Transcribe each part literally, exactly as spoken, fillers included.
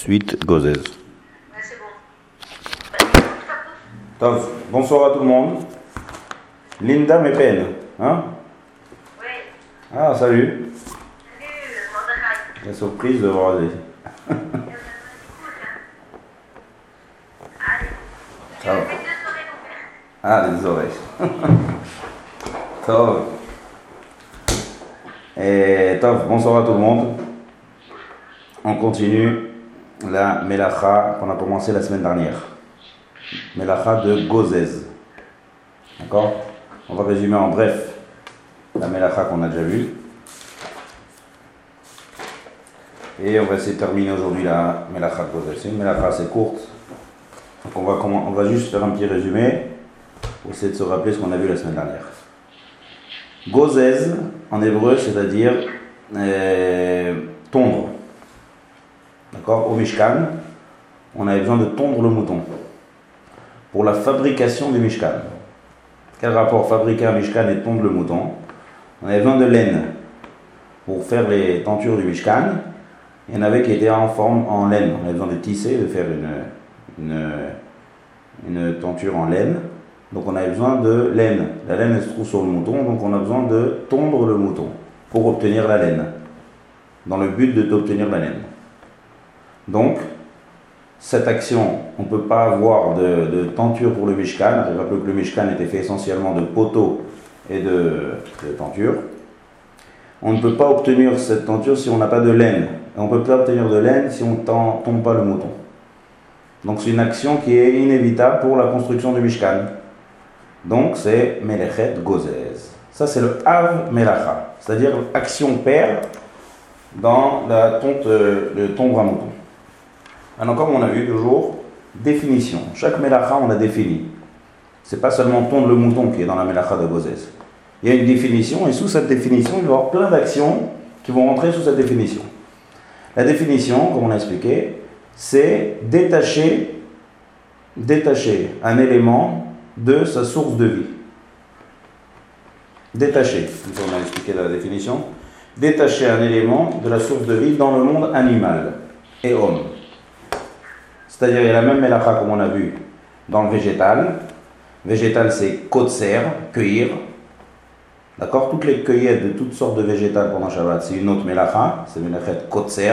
Suite Gozez. Ouais, c'est bon. Tov, bonsoir à tout le monde. Linda Mepen, hein? Oui. Ah, salut. Salut, Mordechai. La surprise de voir les... Allez. Ça va. Faites deux soirées, mon père. Ah, les oreilles. Tov. Et Tov, bonsoir à tout le monde. On continue la Melacha qu'on a commencé la semaine dernière. Melacha de Gozez. D'accord? On va résumer en bref la Melacha qu'on a déjà vue. Et on va essayer de terminer aujourd'hui la Melacha de Gozez. C'est une Melacha assez courte. Donc on va, on va juste faire un petit résumé pour essayer de se rappeler ce qu'on a vu la semaine dernière. Gozez, en hébreu, c'est-à-dire euh, tondre. D'accord? Au Mishkan, on avait besoin de tondre le mouton pour la fabrication du Mishkan. Quel rapport fabriquer un Mishkan et tondre le mouton? On avait besoin de laine pour faire les tentures du Mishkan. Il y en avait qui étaient en forme en laine. On avait besoin de tisser, de faire une, une, une tenture en laine. Donc on avait besoin de laine. La laine elle se trouve sur le mouton, donc on a besoin de tondre le mouton pour obtenir la laine, dans le but d'obtenir la laine. Donc, cette action, on ne peut pas avoir de, de tenture pour le Mishkan. Je rappelle que le Mishkan était fait essentiellement de poteaux et de, de tenture. On ne peut pas obtenir cette tenture si on n'a pas de laine. Et on ne peut pas obtenir de laine si on ne tombe pas le mouton. Donc c'est une action qui est inévitable pour la construction du Mishkan. Donc c'est Melechet Gozez. Ça c'est le Av Melacha, c'est-à-dire action paire dans la tonte, le tondre à mouton. Alors comme on a vu toujours, définition. Chaque Melacha on a défini. C'est pas seulement tondre le mouton qui est dans la Melacha de Gozez. Il y a une définition et sous cette définition il va y avoir plein d'actions qui vont rentrer sous cette définition. La définition, comme on a expliqué, c'est détacher, détacher un élément de sa source de vie. Détacher, comme on a expliqué la définition, détacher un élément de la source de vie dans le monde animal et homme. C'est-à-dire, il y a la même melacha comme on a vu dans le végétal. Végétal, c'est kotser, cueillir. D'accord? Toutes les cueillettes de toutes sortes de végétales pendant Shabbat, c'est une autre melacha, c'est melachet kotser.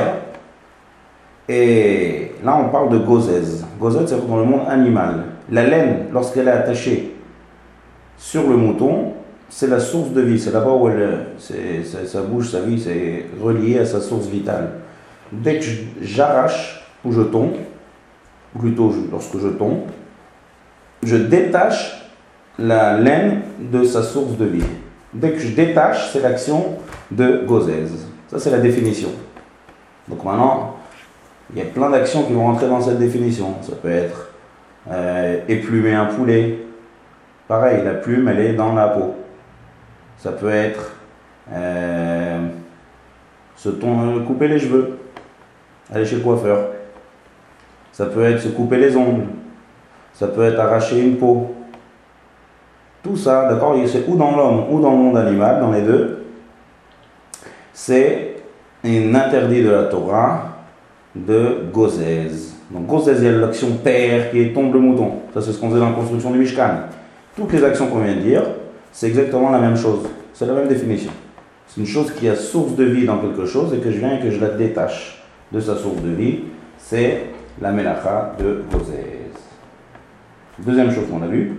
Et là, on parle de gozez. Gozez, c'est dans le monde animal. La laine, lorsqu'elle est attachée sur le mouton, c'est la source de vie. C'est là-bas où elle, c'est, c'est, sa bouche, sa vie, c'est relié à sa source vitale. Dès que j'arrache ou je tombe, ou plutôt lorsque je tombe, je détache la laine de sa source de vie. Dès que je détache, c'est l'action de Gozez. Ça, c'est la définition. Donc maintenant, il y a plein d'actions qui vont rentrer dans cette définition. Ça peut être euh, éplumer un poulet. Pareil, la plume, elle est dans la peau. Ça peut être euh, se ton, couper les cheveux, aller chez le coiffeur. Ça peut être se couper les ongles. Ça peut être arracher une peau. Tout ça, d'accord, c'est ou dans l'homme ou dans le monde animal, dans les deux. C'est un interdit de la Torah de Gozez. Donc Gozez, il y a l'action père qui est tombe le mouton. Ça, c'est ce qu'on faisait dans la construction du Mishkan. Toutes les actions qu'on vient de dire, c'est exactement la même chose. C'est la même définition. C'est une chose qui a source de vie dans quelque chose et que je viens et que je la détache de sa source de vie. C'est la melacha de Gozez. Deuxième chose qu'on a vue,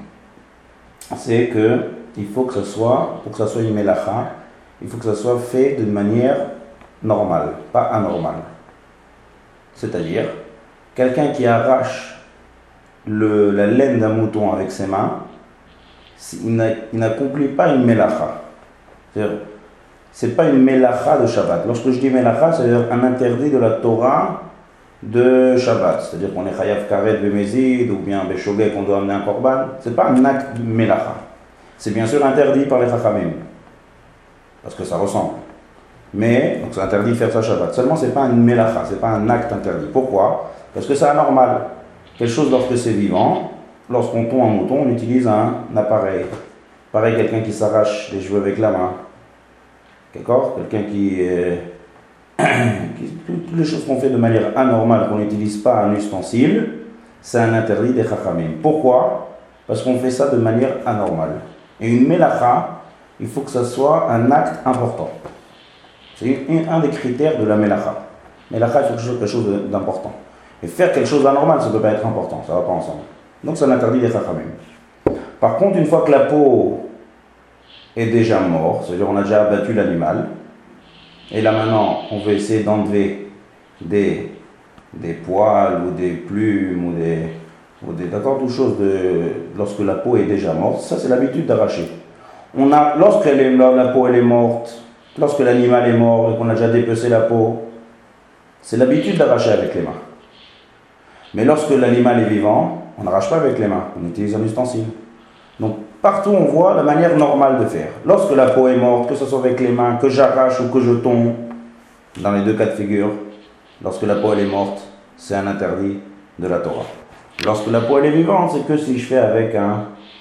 c'est que il faut que ça soit, pour que ça soit une melacha, il faut que ça soit fait d'une manière normale, pas anormale. C'est-à-dire, quelqu'un qui arrache le, la laine d'un mouton avec ses mains, il n'accomplit pas une melacha. C'est-à-dire, c'est pas une melacha de Shabbat. Lorsque je dis melacha, c'est-à-dire un interdit de la Torah de Shabbat. C'est-à-dire qu'on est chayav karet bemezid ou bien beshogeg qu'on doit amener un korban. C'est pas un acte de melacha. C'est bien sûr interdit par les chachamim. Parce que ça ressemble. Mais, donc c'est interdit de faire ça Shabbat. Seulement, c'est pas une melacha, c'est pas un acte interdit. Pourquoi? Parce que c'est anormal. Quelque chose lorsque c'est vivant, lorsqu'on tond un mouton, on utilise un appareil. Pareil, quelqu'un qui s'arrache les cheveux avec la main. D'accord? Quelqu'un qui, euh, toutes les choses qu'on fait de manière anormale, qu'on n'utilise pas un ustensile, c'est un interdit des chachamim. Pourquoi? Parce qu'on fait ça de manière anormale. Et une melacha, il faut que ça soit un acte important. C'est un des critères de la melacha. Melacha, il faut que ce soit quelque chose d'important. Et faire quelque chose d'anormal, ça ne peut pas être important, ça ne va pas ensemble. Donc c'est un interdit des chachamim. Par contre, une fois que la peau est déjà morte, c'est-à-dire on a déjà abattu l'animal, et là maintenant, on veut essayer d'enlever des, des poils ou des plumes ou des, ou des d'accord, toutes choses de, lorsque la peau est déjà morte. Ça, c'est l'habitude d'arracher. On a, lorsque la peau elle est morte, lorsque l'animal est mort et qu'on a déjà dépecé la peau, c'est l'habitude d'arracher avec les mains. Mais lorsque l'animal est vivant, on n'arrache pas avec les mains, on utilise un ustensile. Donc, partout on voit la manière normale de faire. Lorsque la peau est morte, que ce soit avec les mains, que j'arrache ou que je tombe, dans les deux cas de figure, lorsque la peau elle est morte, c'est un interdit de la Torah. Lorsque la peau elle est vivante, c'est que si je fais avec un,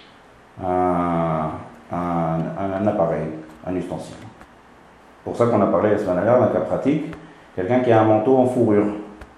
un, un, un appareil, un ustensile. C'est pour ça qu'on a parlé la semaine dernière d'un cas pratique, quelqu'un qui a un manteau en fourrure.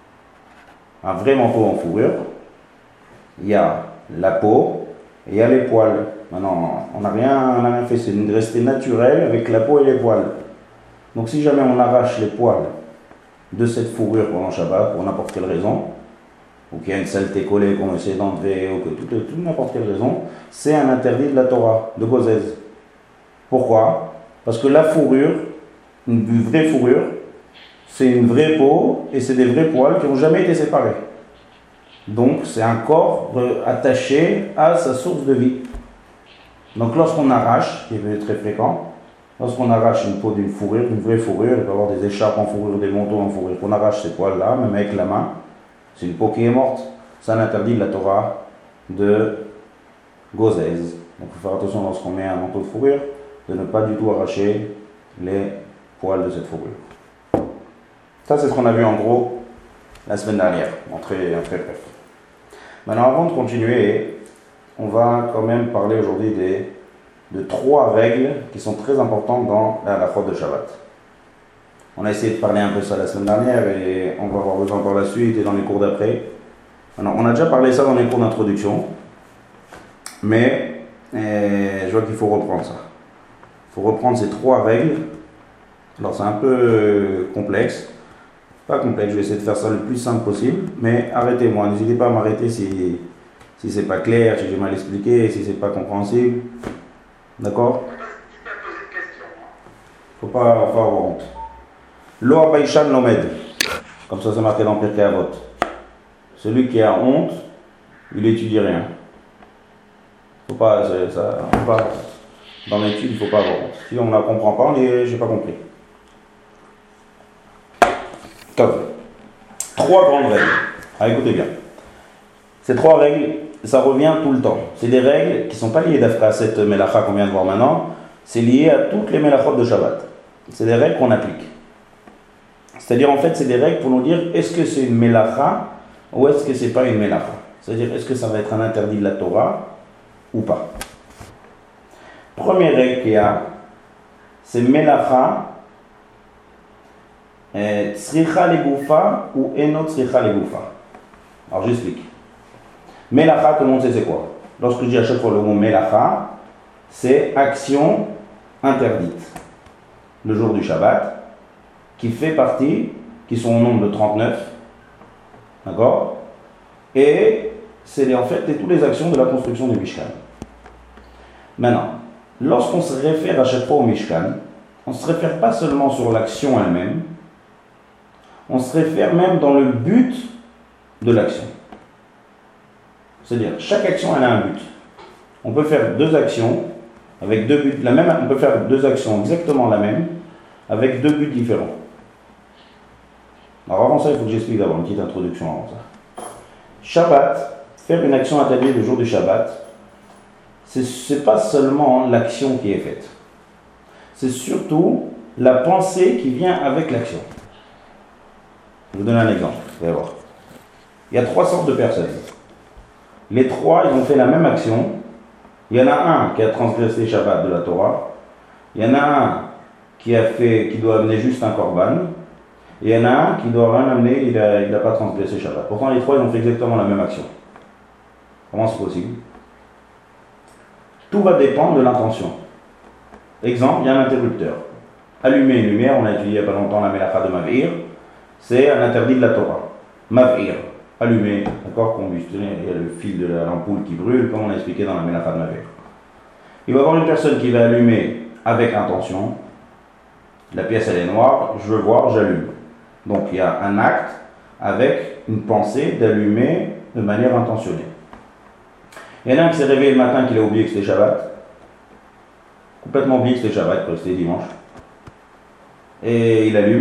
Un vrai manteau en fourrure, il y a la peau, et il y a les poils. Maintenant, on n'a rien, on n'a rien fait, c'est de rester naturel avec la peau et les poils. Donc si jamais on arrache les poils de cette fourrure pendant Shabbat, pour n'importe quelle raison, ou qu'il y a une saleté collée qu'on essaie d'enlever, ou que toute, toute n'importe quelle raison, c'est un interdit de la Torah, de Gozez. Pourquoi? Parce que la fourrure, une vraie fourrure, c'est une vraie peau, et c'est des vrais poils qui n'ont jamais été séparés. Donc, c'est un corps attaché à sa source de vie. Donc, lorsqu'on arrache, qui est très fréquent, lorsqu'on arrache une peau d'une fourrure, une vraie fourrure, il peut y avoir des écharpes en fourrure, des manteaux en fourrure, qu'on arrache ces poils-là, même avec la main, c'est une peau qui est morte. C'est un interdit de la Torah de Gozez. Donc, il faut faire attention lorsqu'on met un manteau de fourrure, de ne pas du tout arracher les poils de cette fourrure. Ça, c'est ce qu'on a vu en gros la semaine dernière, en très, en très bref. Maintenant, avant de continuer, on va quand même parler aujourd'hui des, de trois règles qui sont très importantes dans la halachot de Shabbat. On a essayé de parler un peu ça la semaine dernière et on va avoir besoin par la suite et dans les cours d'après. Alors, on a déjà parlé ça dans les cours d'introduction, mais eh, je vois qu'il faut reprendre ça. Il faut reprendre ces trois règles. Alors, c'est un peu complexe. Pas complexe, je vais essayer de faire ça le plus simple possible, mais arrêtez-moi, n'hésitez pas à m'arrêter si, si c'est pas clair, si j'ai mal expliqué, si c'est pas compréhensible. D'accord? Faut pas, faut pas avoir honte. Lo abaishan lomed, comme ça c'est marqué dans Pirkei Avot. Celui qui a honte, il étudie rien. Faut pas, ça, faut pas, dans l'étude, il faut pas avoir honte. Si on ne la comprend pas, on dit j'ai pas compris. Top. Trois grandes règles. Ah, écoutez bien. Ces trois règles, ça revient tout le temps. C'est des règles qui ne sont pas liées à cette mélacha qu'on vient de voir maintenant. C'est lié à toutes les mélachot de Shabbat. C'est des règles qu'on applique. C'est-à-dire, en fait, c'est des règles pour nous dire est-ce que c'est une mélacha ou est-ce que c'est pas une mélacha. C'est-à-dire, est-ce que ça va être un interdit de la Torah ou pas. Première règle qu'il y a, c'est mélacha. Tzricha legoufa ou eno tzricha legoufa. Alors j'explique. Melacha, tout le monde sait c'est quoi. Lorsque je dis à chaque fois le mot melacha, c'est action interdite. Le jour du Shabbat, qui fait partie, qui sont au nombre de trente-neuf, d'accord? Et c'est en fait toutes les actions de la construction du Mishkan. Maintenant, lorsqu'on se réfère à chaque fois au Mishkan, on ne se réfère pas seulement sur l'action elle-même, on se réfère même dans le but de l'action. C'est-à-dire, chaque action, elle a un but. On peut faire deux actions avec deux buts, la même, on peut faire deux actions exactement la même, avec deux buts différents. Alors avant ça, il faut que j'explique d'abord une petite introduction avant ça. Shabbat, faire une action interdite le jour du Shabbat, c'est, c'est pas seulement l'action qui est faite. C'est surtout la pensée qui vient avec l'action. Je vais vous donner un exemple, vous allez voir. Il y a trois sortes de personnes. Les trois, ils ont fait la même action. Il y en a un qui a transgressé Shabbat de la Torah. Il y en a un qui a fait, qui doit amener juste un korban. Et il y en a un qui doit rien amener, il n'a il a pas transgressé Shabbat. Pourtant, les trois, ils ont fait exactement la même action. Comment c'est possible? Tout va dépendre de l'intention. Exemple, il y a un interrupteur. Allumer une lumière, on a étudié il n'y a pas longtemps la Melacha de Mav'ir, c'est un interdit de la Torah. Mav'ir, allumer, d'accord, combustionner, il y a le fil de l'ampoule qui brûle, comme on a expliqué dans la Melacha de Mav'ir. Il va y avoir une personne qui va allumer avec intention. La pièce elle est noire, je veux voir, j'allume. Donc il y a un acte avec une pensée d'allumer de manière intentionnée. Il y en a un qui s'est réveillé le matin qu'il a oublié que c'était Shabbat. Complètement oublié que c'était Shabbat, que c'était dimanche. Et il allume.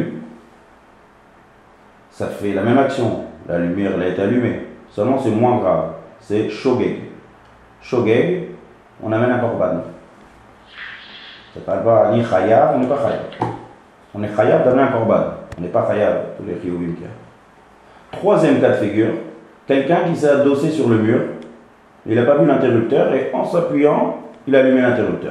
Ça fait la même action. La lumière elle a été allumée. Seulement c'est moins grave. C'est shogeg. Shogeg, on amène un korban. Ça ne parle pas ni chayav, on n'est pas chayav. On est chayav d'amener un korban. On n'est pas chayav, tous les chiyuvim qu'il y a. Troisième cas de figure, quelqu'un qui s'est adossé sur le mur, il n'a pas vu l'interrupteur et en s'appuyant, il a allumé l'interrupteur.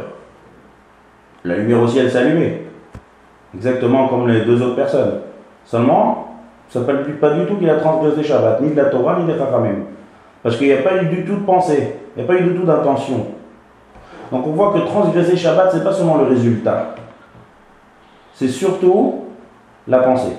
La lumière aussi, elle s'est allumée. Exactement comme les deux autres personnes. Seulement, ça ne s'appelle pas du tout qu'il a transgressé Shabbat, ni de la Torah, ni des Chachamim. Parce qu'il n'y a pas eu du tout de pensée, il n'y a pas eu du tout d'intention. Donc on voit que transgresser Shabbat, ce n'est pas seulement le résultat. C'est surtout la pensée.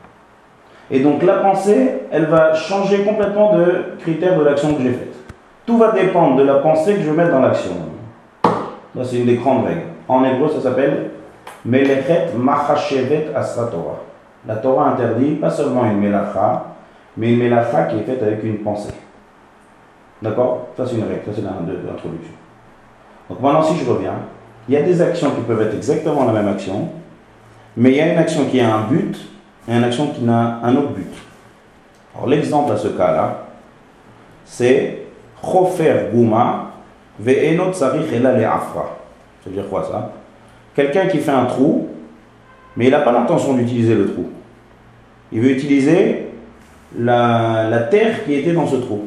Et donc la pensée, elle va changer complètement de critère de l'action que j'ai faite. Tout va dépendre de la pensée que je vais mettre dans l'action. Ça, c'est une des grandes règles. En hébreu, ça s'appelle Melechet Machashevet Asra Torah. La Torah interdit pas seulement une Melacha, mais une Melacha qui est faite avec une pensée. D'accord? Ça, c'est une règle, ça, c'est l'introduction. Donc maintenant, si je reviens, il y a des actions qui peuvent être exactement la même action, mais il y a une action qui a un but et une action qui n'a un autre but. Alors l'exemple à ce cas-là, c'est Chofer Gouma Ve'enot Sarich Ela Le'afra. Ça veut dire quoi ça? Quelqu'un qui fait un trou, mais il n'a pas l'intention d'utiliser le trou. Il veut utiliser la, la terre qui était dans ce trou.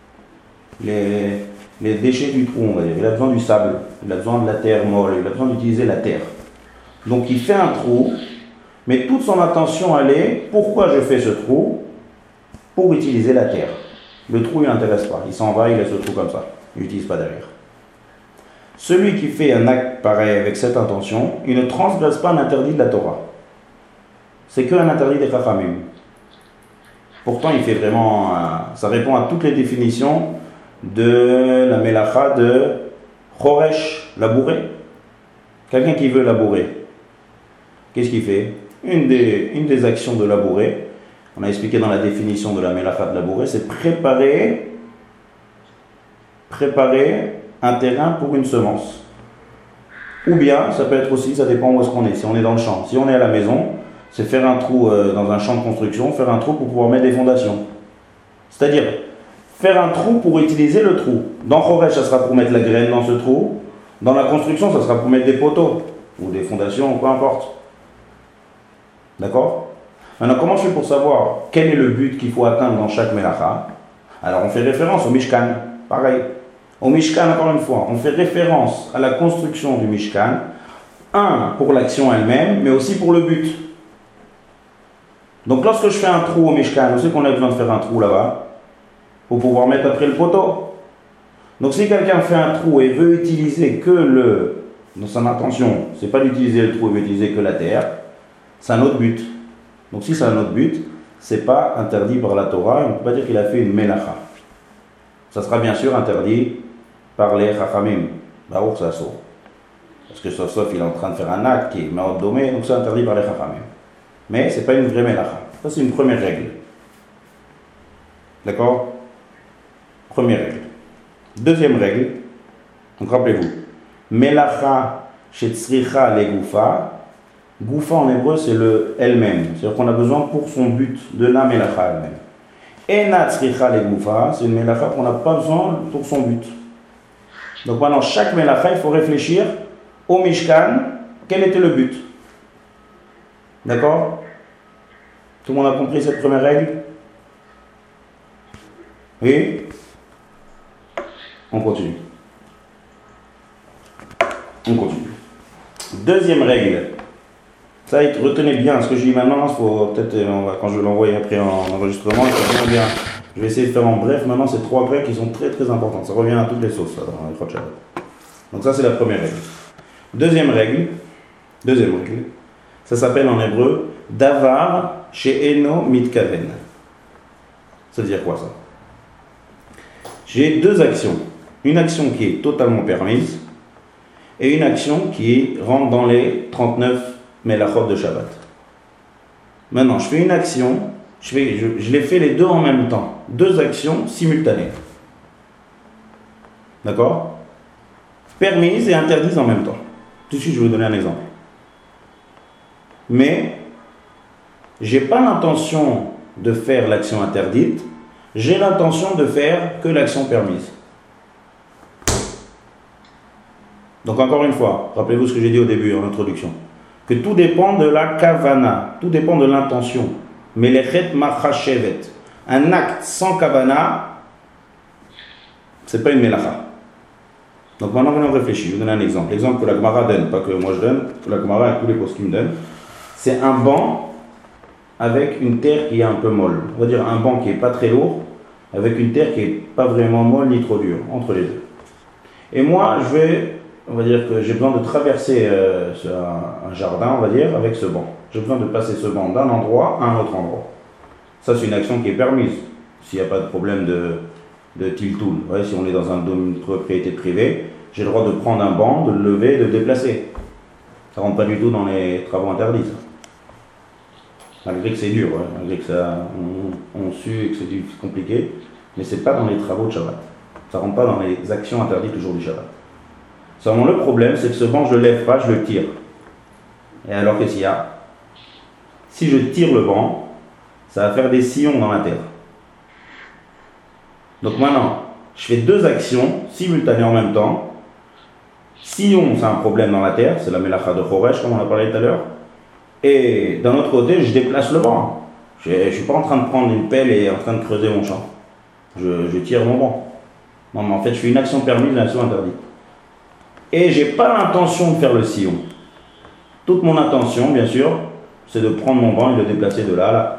Les, les déchets du trou, on va dire. Il a besoin du sable, il a besoin de la terre molle, il a besoin d'utiliser la terre. Donc il fait un trou, mais toute son attention elle est, pourquoi je fais ce trou? Pour utiliser la terre. Le trou il n'intéresse pas, il s'en va, il laisse le trou comme ça, il n'utilise pas derrière. Celui qui fait un acte pareil avec cette intention, il ne transgresse pas l'interdit de la Torah. C'est qu'un interdit des Chachamim. Pourtant il fait vraiment, ça répond à toutes les définitions de la Melacha de Choresh, labourer. Quelqu'un qui veut labourer, qu'est-ce qu'il fait? Une des, une des actions de labourer, on a expliqué dans la définition de la Melacha de labourer, c'est préparer, préparer un terrain pour une semence. Ou bien, ça peut être aussi, ça dépend où est-ce qu'on est. Si on est dans le champ, si on est à la maison, c'est faire un trou euh, dans un champ de construction, faire un trou pour pouvoir mettre des fondations. C'est-à-dire, faire un trou pour utiliser le trou. Dans Choresh, ça sera pour mettre la graine dans ce trou. Dans la construction, ça sera pour mettre des poteaux, ou des fondations, peu importe. D'accord? Maintenant, comment je fais pour savoir quel est le but qu'il faut atteindre dans chaque Melacha? Alors, on fait référence au Mishkan. Pareil. Au Mishkan, encore une fois, on fait référence à la construction du Mishkan. Un, pour l'action elle-même, mais aussi pour le but. Donc, lorsque je fais un trou au Mishkan, on sait qu'on a besoin de faire un trou là-bas, pour pouvoir mettre après le poteau. Donc, si quelqu'un fait un trou et veut utiliser que le... Dans son intention, c'est pas d'utiliser le trou, il veut utiliser que la terre, c'est un autre but. Donc, si c'est un autre but, c'est pas interdit par la Torah, on ne peut pas dire qu'il a fait une Melacha. Ça sera bien sûr interdit par les Chachamim. Baruch Sasso. Parce que sauf sauf il est en train de faire un acte qui est Maot Domé, donc c'est interdit par les Chachamim. Mais ce n'est pas une vraie Melacha. Ça, c'est une première règle. D'accord? Première règle. Deuxième règle, donc rappelez-vous, Melacha shetzricha le Goufa. Goufa en hébreu, c'est le elle-même. C'est-à-dire qu'on a besoin pour son but de la Melacha elle-même. Ena tzricha le Goufa, c'est une Melacha qu'on n'a pas besoin pour son but. Donc maintenant, chaque Melacha, il faut réfléchir au Mishkan, quel était le but? D'accord? Tout le monde a compris cette première règle? Oui? On continue. On continue. Deuxième règle. Ça, retenez bien ce que je dis maintenant. Faut peut-être, quand je vais l'envoyer après en enregistrement, il faut bien bien. Je vais essayer de faire en bref. Maintenant, c'est trois règles qui sont très très importantes. Ça revient à toutes les sauces là, dans les Chod Shabbat. Donc ça, c'est la première règle. Deuxième règle, deuxième règle, ça s'appelle en hébreu Davar she'eno mitkaven. Ça veut dire quoi ça? J'ai deux actions. Une action qui est totalement permise et une action qui rentre dans les trente-neuf melachot de Shabbat. Maintenant, je fais une action, je, fais, je, je les fais les deux en même temps. Deux actions simultanées. D'accord? Permises et interdises en même temps. Tout de suite, je vais vous donner un exemple. Mais, je n'ai pas l'intention de faire l'action interdite, j'ai l'intention de faire que l'action permise. Donc encore une fois, rappelez-vous ce que j'ai dit au début en introduction, que tout dépend de la kavana, tout dépend de l'intention. Melechet machashevet. Un acte sans kavana, c'est pas une melacha. Donc maintenant, venons réfléchir. Je vais vous donner un exemple. L'exemple que la Gemara donne, pas que moi je donne, que la Gemara et tous les poskim donnent, c'est un banc avec une terre qui est un peu molle. On va dire un banc qui n'est pas très lourd, avec une terre qui n'est pas vraiment molle ni trop dure, entre les deux. Et moi, je vais, on va dire que j'ai besoin de traverser euh, un, un jardin, on va dire, avec ce banc. J'ai besoin de passer ce banc d'un endroit à un autre endroit. Ça, c'est une action qui est permise, s'il n'y a pas de problème de, de tiltoul. Ouais, si on est dans un domaine de propriété privée, j'ai le droit de prendre un banc, de le lever, de le déplacer. Ça ne rentre pas du tout dans les travaux interdits. Ça. Malgré que c'est dur, hein, malgré que ça, on, on sue et que c'est compliqué, mais ce n'est pas dans les travaux de Shabbat. Ça ne rentre pas dans les actions interdites le jour du Shabbat. Seulement le problème, c'est que ce banc, je ne le lève pas, je le tire. Et alors qu'est-ce qu'il y a? Si je tire le banc, ça va faire des sillons dans la terre. Donc maintenant, je fais deux actions simultanées en même temps. Sillon, c'est un problème dans la terre, c'est la melacha de Choresh, comme on a parlé tout à l'heure. Et d'un autre côté, je déplace le banc. Je ne suis pas en train de prendre une pelle et en train de creuser mon champ. Je, je tire mon banc. Non, mais en fait, je fais une action permise, une action interdite. Et je n'ai pas l'intention de faire le sillon. Toute mon intention, bien sûr, c'est de prendre mon banc et de le déplacer de là à là.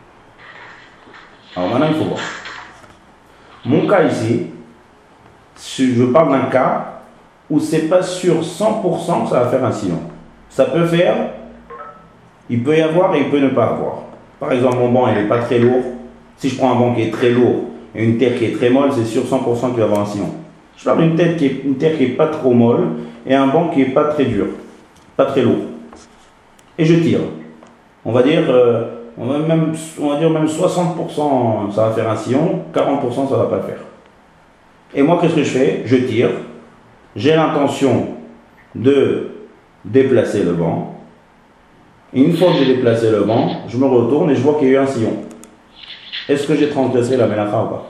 Alors maintenant, il faut voir. Mon cas ici, je parle d'un cas où c'est pas sûr cent pour cent que ça va faire un sillon. Ça peut faire, il peut y avoir et il peut ne pas avoir. Par exemple, mon banc, il n'est pas très lourd. Si je prends un banc qui est très lourd et une terre qui est très molle, c'est sûr cent pour cent qu'il va y avoir un sillon. Je parle d'une terre qui est, une terre qui n'est pas trop molle et un banc qui n'est pas très dur, pas très lourd. Et je tire. On va dire, euh, on va même, on va dire même soixante pour cent ça va faire un sillon, quarante pour cent ça ne va pas le faire. Et moi, qu'est-ce que je fais? Je tire. J'ai l'intention de déplacer le banc. Et une fois que j'ai déplacé le banc, je me retourne et je vois qu'il y a eu un sillon. Est-ce que j'ai transgressé la melacha ou pas?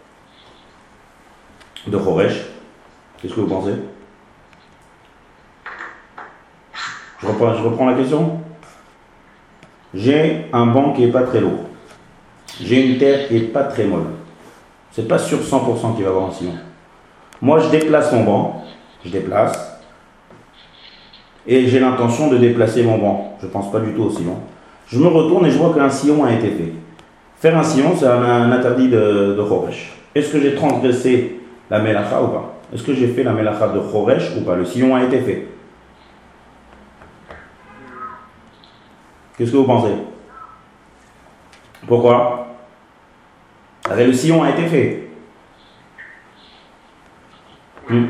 De Choresh. Qu'est-ce que vous pensez? je reprends, je reprends la question. J'ai un banc qui n'est pas très lourd. J'ai une terre qui n'est pas très molle. C'est pas sûr cent pour cent qu'il va y avoir un sillon. Moi, je déplace mon banc. Je déplace. Et j'ai l'intention de déplacer mon banc. Je ne pense pas du tout au sillon. Je me retourne et je vois qu'un sillon a été fait. Faire un sillon, c'est un, un interdit de, de Choresh. Est-ce que j'ai transgressé la melacha ou pas? Est-ce que j'ai fait la melacha de Choresh ou pas? Le sillon a été fait. Qu'est-ce que vous pensez? Pourquoi? Parce que le sillon a été fait. Hmm.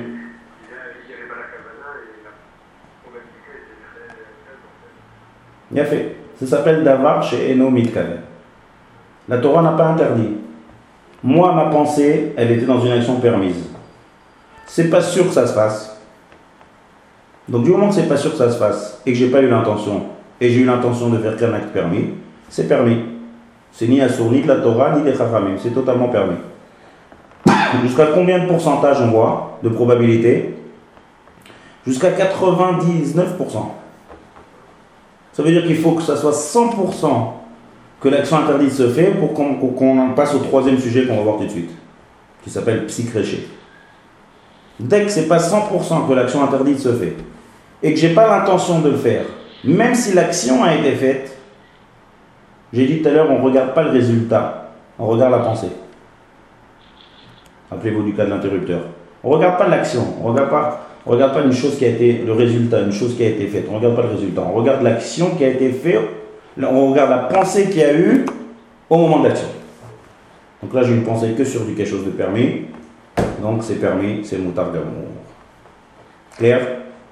Bien fait. Ça s'appelle Davar chez Eno Mitkaven. La Torah n'a pas interdit. Moi, ma pensée, elle était dans une action permise. C'est pas sûr que ça se fasse. Donc du moment que c'est pas sûr que ça se fasse et que j'ai pas eu l'intention, et j'ai eu l'intention de faire qu'un acte permis, c'est permis. C'est ni assour, ni de la Torah, ni des Chachamim. C'est totalement permis. Jusqu'à combien de pourcentage on voit de probabilité? Jusqu'à quatre-vingt-dix-neuf pour cent. Ça veut dire qu'il faut que ça soit cent pour cent que l'action interdite se fait pour qu'on, qu'on passe au troisième sujet qu'on va voir tout de suite, qui s'appelle psychréché. Dès que c'est pas cent pour cent que l'action interdite se fait, et que j'ai pas l'intention de le faire, Même si l'action a été faite, j'ai dit tout à l'heure, on ne regarde pas le résultat, on regarde la pensée. Rappelez-vous du cas de l'interrupteur. On ne regarde pas l'action, on ne regarde pas, on regarde pas une chose qui a été, le résultat, une chose qui a été faite. On ne regarde pas le résultat, on regarde l'action qui a été faite, on regarde la pensée qu'il y a eu au moment de l'action. Donc là, j'ai une pensée que sur du quelque chose de permis. Donc c'est permis, c'est moutar d'amour. Clair?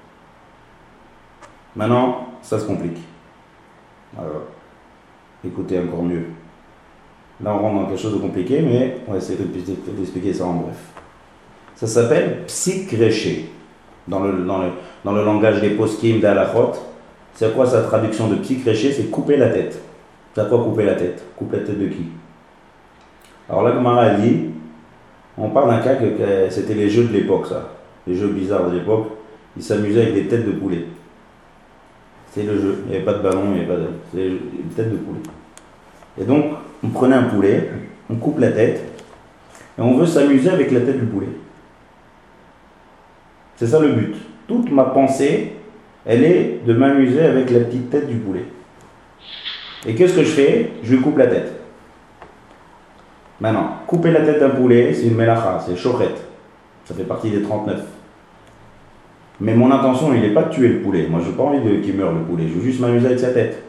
Maintenant, ça se complique. Alors, écoutez encore mieux. Là, on rentre dans quelque chose de compliqué, mais on va essayer d'expliquer ça en bref. Ça s'appelle psyk-réché. Dans le, dans, le, dans le langage des poskim d'Alachot, c'est quoi sa traduction de psyk-réché? C'est couper la tête. C'est quoi couper la tête? Couper la tête de qui? Alors là, Gemara a dit, on parle d'un cas que, que c'était les jeux de l'époque, ça. Les jeux bizarres de l'époque. Ils s'amusaient avec des têtes de poulet. C'est le jeu. Il n'y avait pas de ballon, il n'y avait pas de... C'est une tête de poulet. Et donc, on prenait un poulet, on coupe la tête, et on veut s'amuser avec la tête du poulet. C'est ça le but. Toute ma pensée, elle est de m'amuser avec la petite tête du poulet. Et qu'est-ce que je fais? Je lui coupe la tête. Maintenant, couper la tête d'un poulet, c'est une melacha, c'est shochet. Ça fait partie des trente-neuf. Mais mon intention, il n'est pas de tuer le poulet. Moi, je n'ai pas envie de, qu'il meure le poulet. Je veux juste m'amuser avec sa tête.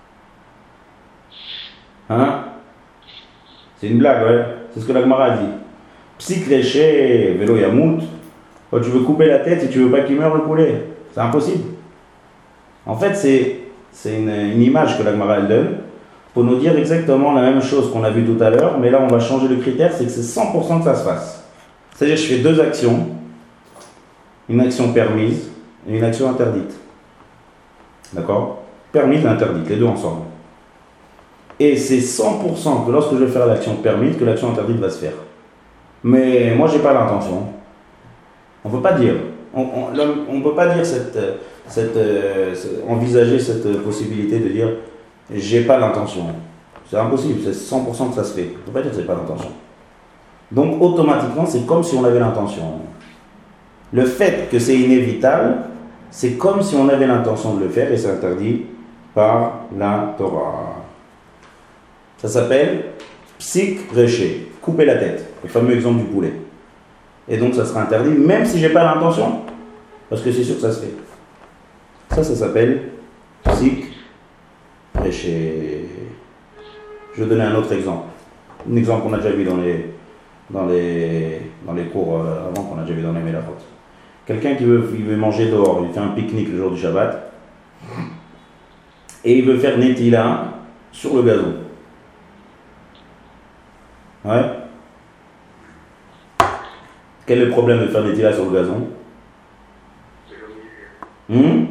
Hein? C'est une blague, ouais. C'est ce que la Gemara a dit. Psyk-réché, vélo yamout. Quand tu veux couper la tête et tu veux pas qu'il meure le poulet. C'est impossible. En fait, c'est, c'est une, une image que la Gemara elle donne pour nous dire exactement la même chose qu'on a vu tout à l'heure, mais là on va changer le critère, c'est que c'est cent pour cent que ça se fasse. C'est-à-dire je fais deux actions, une action permise et une action interdite. D'accord? Permise et interdite, les deux ensemble. Et c'est cent pour cent que lorsque je vais faire l'action permise, que l'action interdite va se faire. Mais moi j'ai pas l'intention. On ne peut pas dire. On ne peut pas dire cette, cette, euh, envisager cette possibilité de dire j'ai pas l'intention. C'est impossible, c'est cent pour cent que ça se fait. On ne peut pas dire que c'est pas l'intention. Donc automatiquement, c'est comme si on avait l'intention. Le fait que c'est inévitable, c'est comme si on avait l'intention de le faire et c'est interdit par la Torah. Ça s'appelle psyk-réché, couper la tête, le fameux exemple du poulet. Et donc ça sera interdit, même si j'ai pas l'intention, parce que c'est sûr que ça se fait. Ça, ça s'appelle psyk-réché. Je vais donner un autre exemple. Un exemple qu'on a déjà vu dans les, dans les, dans les cours euh, avant, qu'on a déjà vu dans les Mélachot. Quelqu'un qui veut, il veut manger dehors, il fait un pique-nique le jour du Shabbat, et il veut faire Netila sur le gazon. Ouais. Quel est le problème de faire Netila sur le gazon? hmm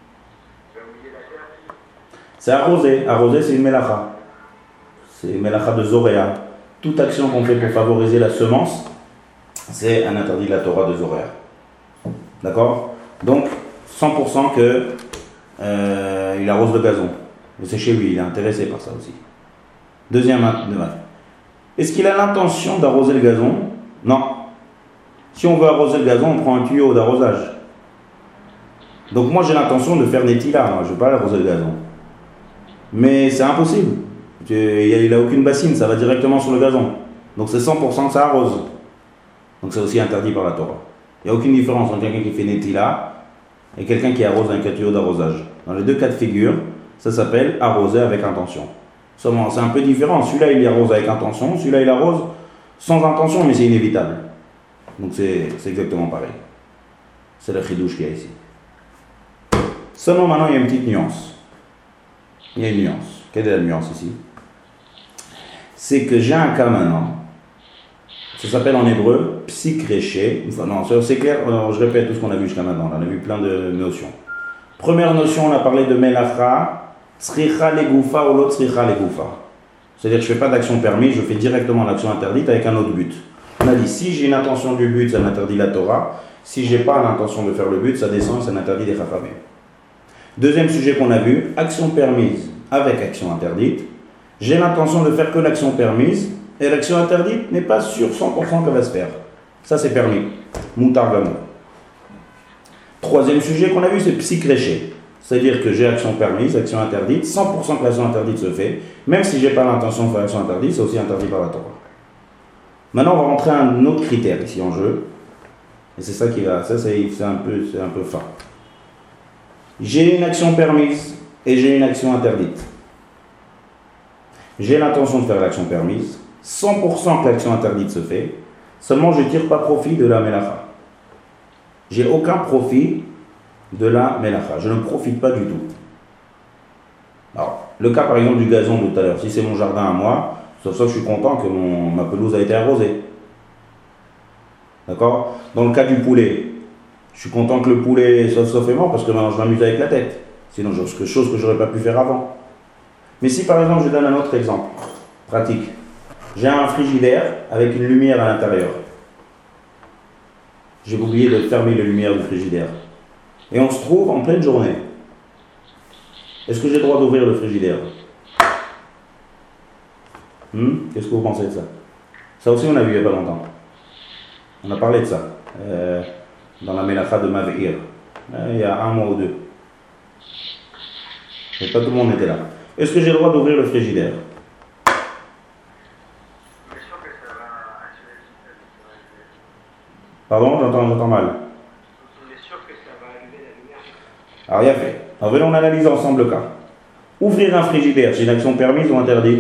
C'est arroser. Arroser, c'est une mélacha. C'est une mélacha de Zoréa. Toute action qu'on fait pour favoriser la semence, c'est un interdit de la Torah de Zoréa. D'accord? Donc, cent pour cent que euh, il arrose le gazon. C'est chez lui, il est intéressé par ça aussi. Deuxième, est-ce qu'il a l'intention d'arroser le gazon? Non. Si on veut arroser le gazon, on prend un tuyau d'arrosage. Donc moi j'ai l'intention de faire Netila, je ne veux pas arroser le gazon. Mais c'est impossible. Il n'a aucune bassine, ça va directement sur le gazon. Donc c'est cent pour cent que ça arrose. Donc c'est aussi interdit par la Torah. Il n'y a aucune différence entre quelqu'un qui fait Netila et quelqu'un qui arrose avec un tuyau d'arrosage. Dans les deux cas de figure, ça s'appelle arroser avec intention. Seulement c'est un peu différent. Celui-là il arrose avec intention, celui-là il arrose sans intention, mais c'est inévitable. Donc c'est, c'est exactement pareil. C'est le chidouche qu'il y a ici. Seulement maintenant il y a une petite nuance. Il y a une nuance. Quelle est la nuance ici? C'est que j'ai un cas maintenant. Ça s'appelle en hébreu psyk-réché. Enfin, non, c'est clair, alors, je répète tout ce qu'on a vu jusqu'à maintenant. On a vu plein de notions. Première notion, on a parlé de melacha, tzricha legoufa ou l'autre tzricha legoufa. C'est-à-dire que je ne fais pas d'action permise, je fais directement l'action interdite avec un autre but. On a dit, si j'ai une intention du but, ça m'interdit la Torah. Si je n'ai pas l'intention de faire le but, ça descend, ça m'interdit les chachamim. Deuxième sujet qu'on a vu, action permise avec action interdite. J'ai l'intention de faire que l'action permise, et l'action interdite n'est pas sûr cent pour cent qu'elle va se faire. Ça c'est permis. Moutar gamour. Troisième sujet qu'on a vu, c'est psyk-réché. C'est-à-dire que j'ai action permise, action interdite, cent pour cent que l'action interdite se fait, même si je n'ai pas l'intention de faire l'action interdite, c'est aussi interdit par la Torah. Maintenant, on va rentrer à un autre critère ici en jeu, et c'est ça qui va, ça c'est, c'est, un peu, c'est un peu fin. J'ai une action permise et j'ai une action interdite. J'ai l'intention de faire l'action permise, cent pour cent que l'action interdite se fait, seulement je ne tire pas profit de la melacha. J'ai aucun profit de la melacha, je ne profite pas du tout. Alors, le cas par exemple du gazon de tout à l'heure, si c'est mon jardin à moi, sauf ça je suis content que mon, ma pelouse a été arrosée. D'accord? Dans le cas du poulet, je suis content que le poulet soit sauf et mort parce que maintenant je m'amuse avec la tête. Sinon, c'est quelque chose que je n'aurais pas pu faire avant. Mais si par exemple, je donne un autre exemple pratique. J'ai un frigidaire avec une lumière à l'intérieur. J'ai oublié de fermer les lumières du frigidaire. Et on se trouve en pleine journée. Est-ce que j'ai le droit d'ouvrir le frigidaire? hmm Qu'est-ce que vous pensez de ça? Ça aussi, on a vu il n'y a pas longtemps. On a parlé de ça. Euh, dans la Melacha de Maveir. Euh, il y a un mois ou deux. Et pas tout le monde était là. Est-ce que j'ai le droit d'ouvrir le frigidaire? Pardon, j'entends, j'entends mal. On est sûr que ça va allumer la lumière. Alors, il y a fait. Alors, venons, on analyse ensemble le cas. Ouvrir un frigidaire, c'est une action permise ou interdite?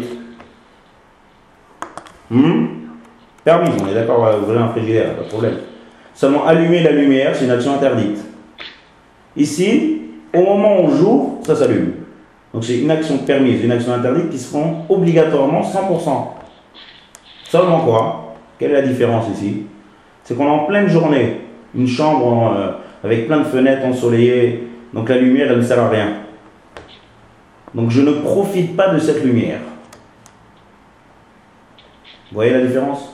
hmm Permise, on est d'accord à ouvrir un frigidaire, pas de problème. Seulement, allumer la lumière, c'est une action interdite. Ici, au moment où on joue, ça s'allume. Donc, c'est une action permise, une action interdite qui se font obligatoirement cent pour cent. Seulement quoi? Quelle est la différence ici? C'est qu'on est en pleine journée, une chambre en, euh, avec plein de fenêtres ensoleillées, donc la lumière, elle ne sert à rien. Donc je ne profite pas de cette lumière. Vous voyez la différence?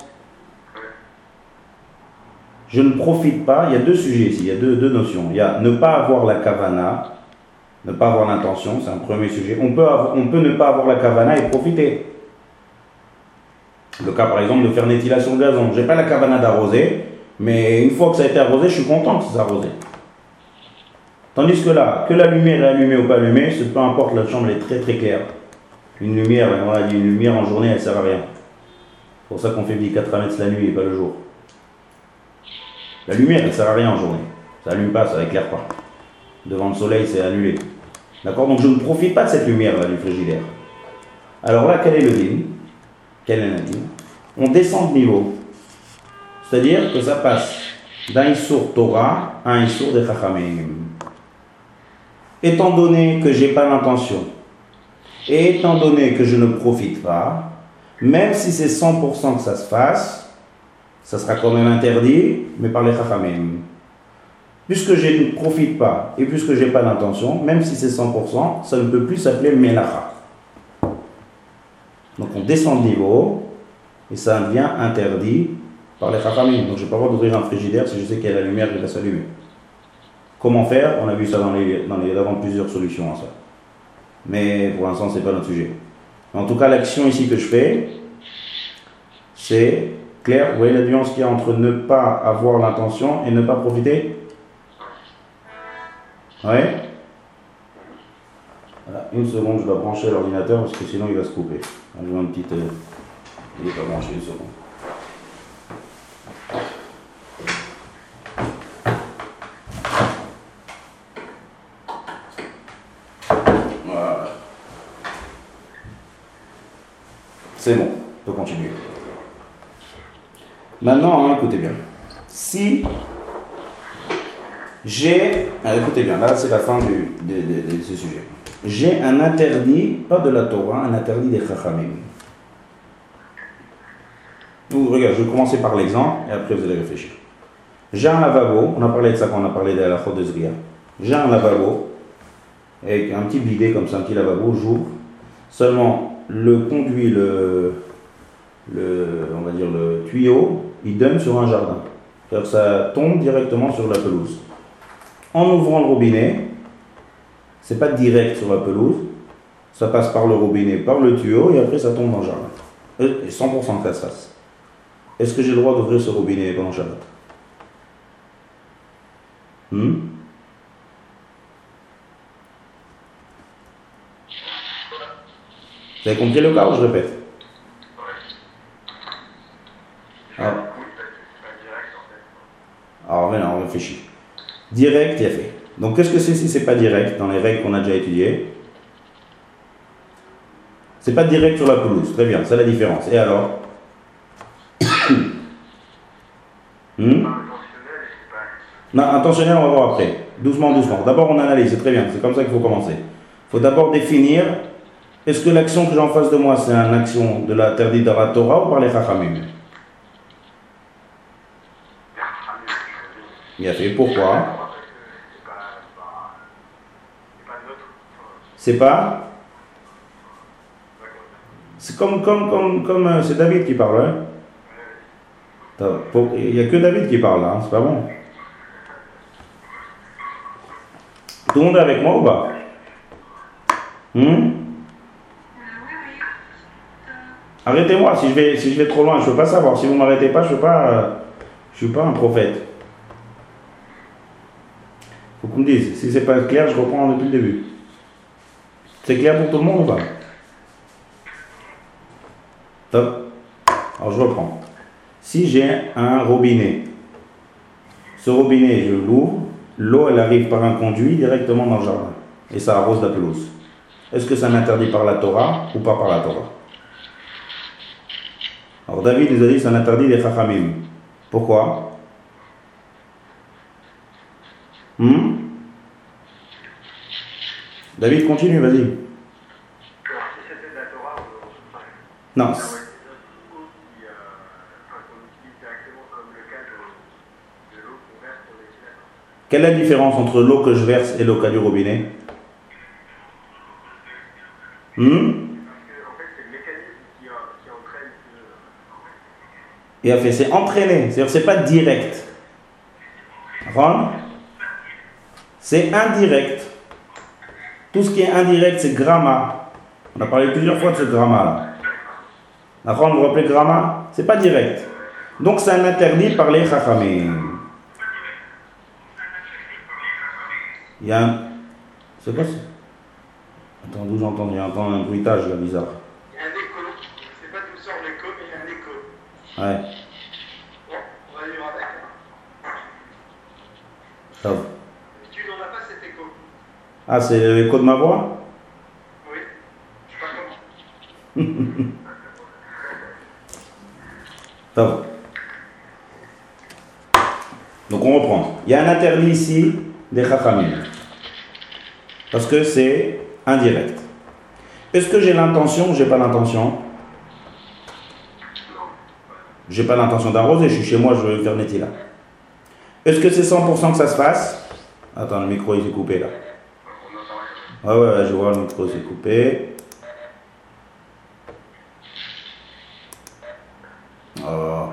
Je ne profite pas, il y a deux sujets ici, il y a deux, deux notions. Il y a ne pas avoir la kavana, ne pas avoir l'intention, c'est un premier sujet. On peut, avoir, on peut ne pas avoir la kavana et profiter. Le cas par exemple de faire l'éthylation de gazon. Je n'ai pas la kavana d'arroser, mais une fois que ça a été arrosé, je suis content que ça soit arrosé. Tandis que là, que la lumière est allumée ou pas allumée, c'est peu importe, la chambre est très très claire. Une lumière, on a dit une lumière en journée, elle ne sert à rien. C'est pour ça qu'on fait quatre-vingts la nuit et pas le jour. La lumière, elle ne sert à rien en journée. Ça n'allume pas, ça n'éclaire pas. Devant le soleil, c'est annulé. D'accord? Donc je ne profite pas de cette lumière là, du frigidaire. Alors là, quel est le din? Quel est le din? On descend de niveau. C'est-à-dire que ça passe d'un Issour Torah à un Issour de Chachamim. Étant donné que je n'ai pas l'intention, et étant donné que je ne profite pas, même si c'est cent pour cent que ça se fasse, ça sera quand même interdit, mais par les Chachamim. Puisque je ne profite pas, et puisque je n'ai pas l'intention, même si c'est cent pour cent, ça ne peut plus s'appeler Melacha. Donc on descend de niveau, et ça devient interdit par les Chachamim. Donc je n'ai pas le droit d'ouvrir un frigidaire si je sais qu'il y a la lumière qui va s'allumer. Comment faire? On a vu ça dans les, dans les avant plusieurs solutions à ça. Mais pour l'instant, ce n'est pas notre sujet. En tout cas, l'action ici que je fais, c'est clair. Vous voyez la nuance qu'il y a entre ne pas avoir l'intention et ne pas profiter? Ouais. Voilà, une seconde, je dois brancher l'ordinateur parce que sinon il va se couper. Je vois une petite. Euh, il n'est pas branché, une seconde. Voilà. C'est bon, on peut continuer. Maintenant, hein, écoutez bien. Si j'ai. Ah, écoutez bien, là c'est la fin du, de, de, de ce sujet. J'ai un interdit, pas de la Torah, un interdit des Chachamim. Donc, regarde, je vais commencer par l'exemple et après vous allez réfléchir. J'ai un lavabo, on a parlé de ça quand on a parlé de la Chod de Zria. J'ai un lavabo, avec un petit bidet comme ça, un petit lavabo, j'ouvre. Seulement, le conduit, le, le, on va dire le tuyau, il donne sur un jardin. C'est-à-dire que ça tombe directement sur la pelouse. En ouvrant le robinet, c'est pas direct sur la pelouse, ça passe par le robinet, par le tuyau, et après ça tombe dans le jardin. Et cent pour cent que ça se fasse. Est-ce que j'ai le droit d'ouvrir ce robinet pendant Shabbat? hmm Vous avez compris le cas ou je répète? Ah. Alors, maintenant, on réfléchit. Direct, il y a fait. Donc, qu'est-ce que c'est si c'est pas direct dans les règles qu'on a déjà étudiées? C'est pas direct sur la pelouse. Très bien, c'est la différence. Et alors? hmm Non, intentionnel, on va voir après. Doucement, doucement. D'abord, on analyse, c'est très bien. C'est comme ça qu'il faut commencer. Il faut d'abord définir, est-ce que l'action que j'ai en face de moi, c'est une action de l'interdit de la Torah ou par les Chachamim? Il a fait. Pourquoi? C'est pas? C'est comme, comme, comme, comme, euh, c'est David qui parle, hein? Il n'y a que David qui parle, hein? C'est pas bon. Tout le monde est avec moi ou pas? hmm Arrêtez-moi, si je vais, si je vais trop loin, je ne peux pas savoir. Si vous ne m'arrêtez pas, je ne euh, suis pas un prophète. Il faut qu'on me dise. Si c'est pas clair, je reprends depuis le début. C'est clair pour tout le monde ou pas? Top. Alors je reprends. Si j'ai un robinet, ce robinet, je l'ouvre, l'eau, elle arrive par un conduit directement dans le jardin. Et ça arrose la pelouse. Est-ce que ça m'interdit par la Torah ou pas par la Torah? Alors David nous a dit que c'est un interdit des Chachamim. Pourquoi? hmm David, continue, vas-y. Non. Quelle est la différence entre l'eau que je verse et l'eau qu'a du robinet? hmm Il a fait, c'est entraîné, c'est-à-dire c'est pas direct. Ron, c'est indirect. Tout ce qui est indirect, c'est gramma. On a parlé plusieurs fois de ce gramma-là. Ron, vous vous rappelez gramma? C'est pas direct. Donc c'est un interdit par les Chachamim. Il y a un... C'est quoi ça? Attends, d'où j'entends? J'entends un bruitage là, bizarre. Il y a un écho. Je ne sais pas d'où sort l'écho, mais il y a un écho. Ouais. Bon, on va vivre avec. Ça va. Tu n'en as pas cet écho. Ah, c'est l'écho de ma voix? Oui. Je sais pas comment. Ça va. Donc on reprend. Il y a un interdit ici des Chachamim. Parce que c'est indirect. Est-ce que j'ai l'intention ou j'ai pas l'intention? J'ai pas l'intention d'arroser, je suis chez moi, je vais faire nettoyer là. Est-ce que c'est cent pour cent que ça se fasse? Attends, le micro il s'est coupé là. Ouais, ouais, ouais, je vois, le micro s'est coupé. Oh.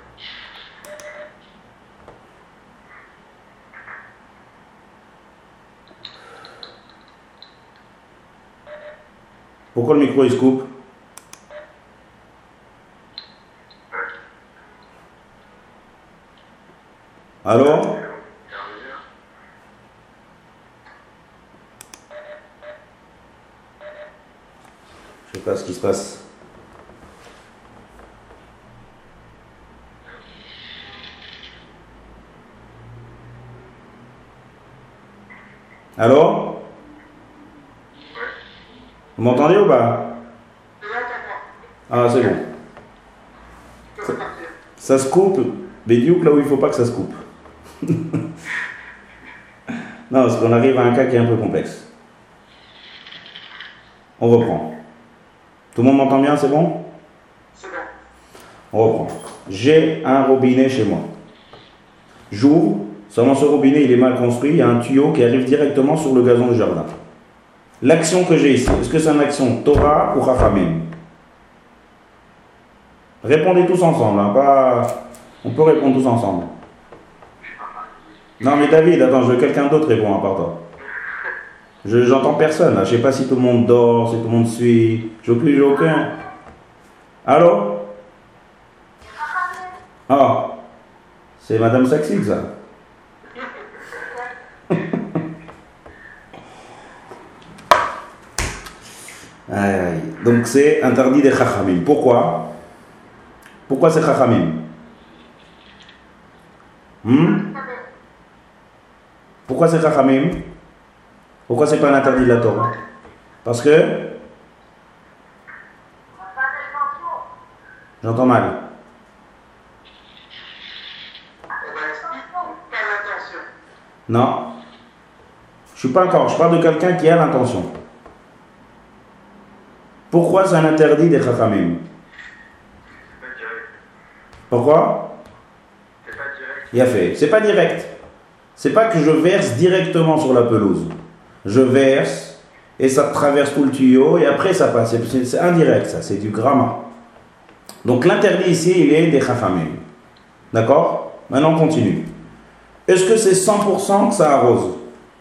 Pourquoi le micro il se coupe? Allô? Je sais pas ce qui se passe. Allô? Vous m'entendez ou pas? Ah, c'est bon. Ça, ça se coupe, mais du coup, là où il ne faut pas que ça se coupe. Non, parce qu'on arrive à un cas qui est un peu complexe. On reprend. Tout le monde m'entend bien, c'est bon? C'est bon. On reprend. J'ai un robinet chez moi. J'ouvre, seulement ce robinet il est mal construit, il y a un tuyau qui arrive directement sur le gazon du jardin. L'action que j'ai ici, est-ce que c'est une action Torah ou Chachamim? Répondez tous ensemble, hein, pas... on peut répondre tous ensemble. Non mais David, attends, je veux quelqu'un d'autre répondre à part toi. Je j'entends personne, là. Je sais pas si tout le monde dort, si tout le monde suit. Je veux plus, j'ai aucun. Allô? Ah, c'est Madame Saxid, ça. Aïe, aïe. Donc c'est interdit des chachamim. Pourquoi? Pourquoi c'est chachamim? hmm Pourquoi c'est chachamim? Pourquoi c'est pas un interdit de la Torah? Parce que j'entends mal. Non, je suis pas encore. Je parle de quelqu'un qui a l'intention. Pourquoi c'est un interdit des chachamim? Pourquoi? Il a fait. C'est pas direct. C'est pas que je verse directement sur la pelouse. Je verse et ça traverse tout le tuyau et après ça passe. C'est, c'est indirect, ça. C'est du gramma. Donc l'interdit ici, il est des chachamim. D'accord? Maintenant on continue. Est-ce que c'est cent pour cent que ça arrose?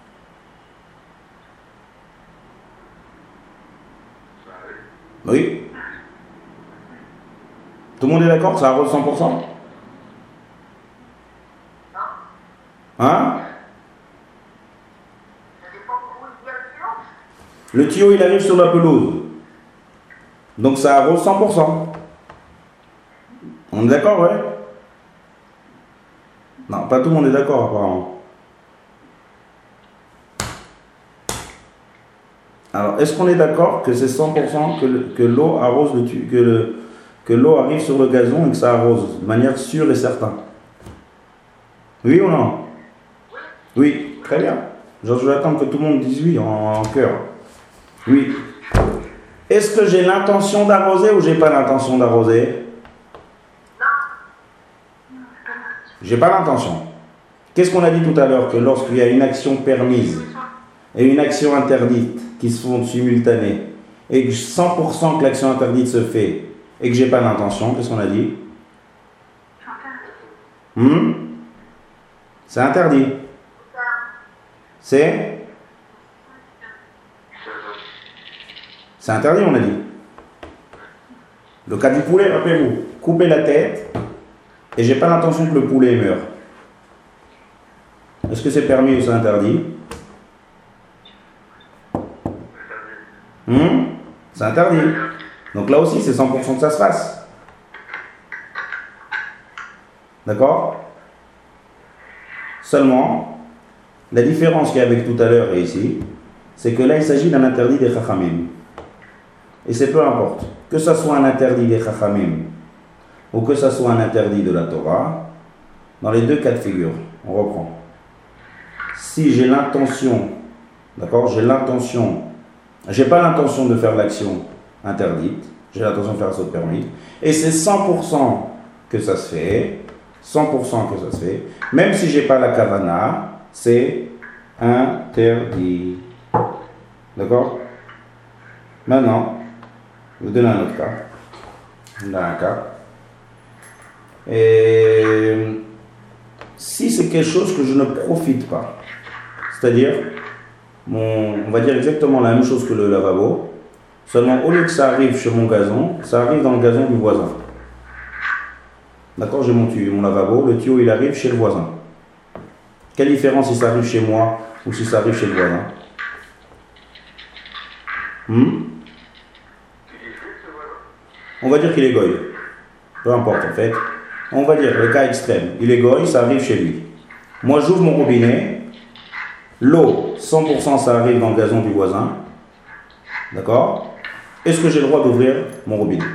Oui. Tout le monde est d'accord que ça arrose cent pour cent? Hein? Le tuyau, il arrive sur la pelouse. Donc ça arrose cent pour cent. On est d'accord, ouais? Non, pas tout le monde est d'accord, apparemment. Alors, est-ce qu'on est d'accord que c'est cent pour cent que, le, que l'eau arrose le tuyau, que, le, que l'eau arrive sur le gazon et que ça arrose de manière sûre et certaine? Oui ou non? Oui, très bien. Genre, je vais attendre que tout le monde dise oui en, en cœur. Oui. Est-ce que j'ai l'intention d'arroser ou j'ai pas l'intention d'arroser? J'ai pas l'intention. Qu'est-ce qu'on a dit tout à l'heure? Que lorsqu'il y a une action permise et une action interdite qui se font simultanées et que cent pour cent que l'action interdite se fait et que j'ai pas l'intention, qu'est-ce qu'on a dit? hmm C'est interdit. C'est C'est interdit, on a dit. Le cas du poulet, rappelez-vous, couper la tête et j'ai pas l'intention que le poulet meure. Est-ce que c'est permis ou c'est interdit? hmm C'est interdit. Donc là aussi, c'est cent pour cent que ça se fasse. D'accord? Seulement, la différence qu'il y a avec tout à l'heure et ici, c'est que là, il s'agit d'un interdit des chachamim. Et c'est peu importe. Que ça soit un interdit des chachamim ou que ça soit un interdit de la Torah, dans les deux cas de figure, on reprend. Si j'ai l'intention, d'accord, j'ai l'intention, j'ai pas l'intention de faire l'action interdite, j'ai l'intention de faire ce permis, et c'est cent pour cent que ça se fait, cent pour cent que ça se fait, même si j'ai pas la kavana, c'est interdit. D'accord? Maintenant, je vous donne un autre cas. Je vous donne un cas. Et si c'est quelque chose que je ne profite pas, c'est-à-dire, mon, on va dire exactement la même chose que le lavabo, seulement au lieu que ça arrive sur mon gazon, ça arrive dans le gazon du voisin. D'accord, j'ai mon tuyau, mon lavabo, le tuyau il arrive chez le voisin. Quelle différence si ça arrive chez moi ou si ça arrive chez le voisin? hmm On va dire qu'il est goy. Peu importe en fait. On va dire le cas extrême. Il est goy, ça arrive chez lui. Moi j'ouvre mon robinet. L'eau, cent pour cent ça arrive dans le gazon du voisin. D'accord? Est-ce que j'ai le droit d'ouvrir mon robinet?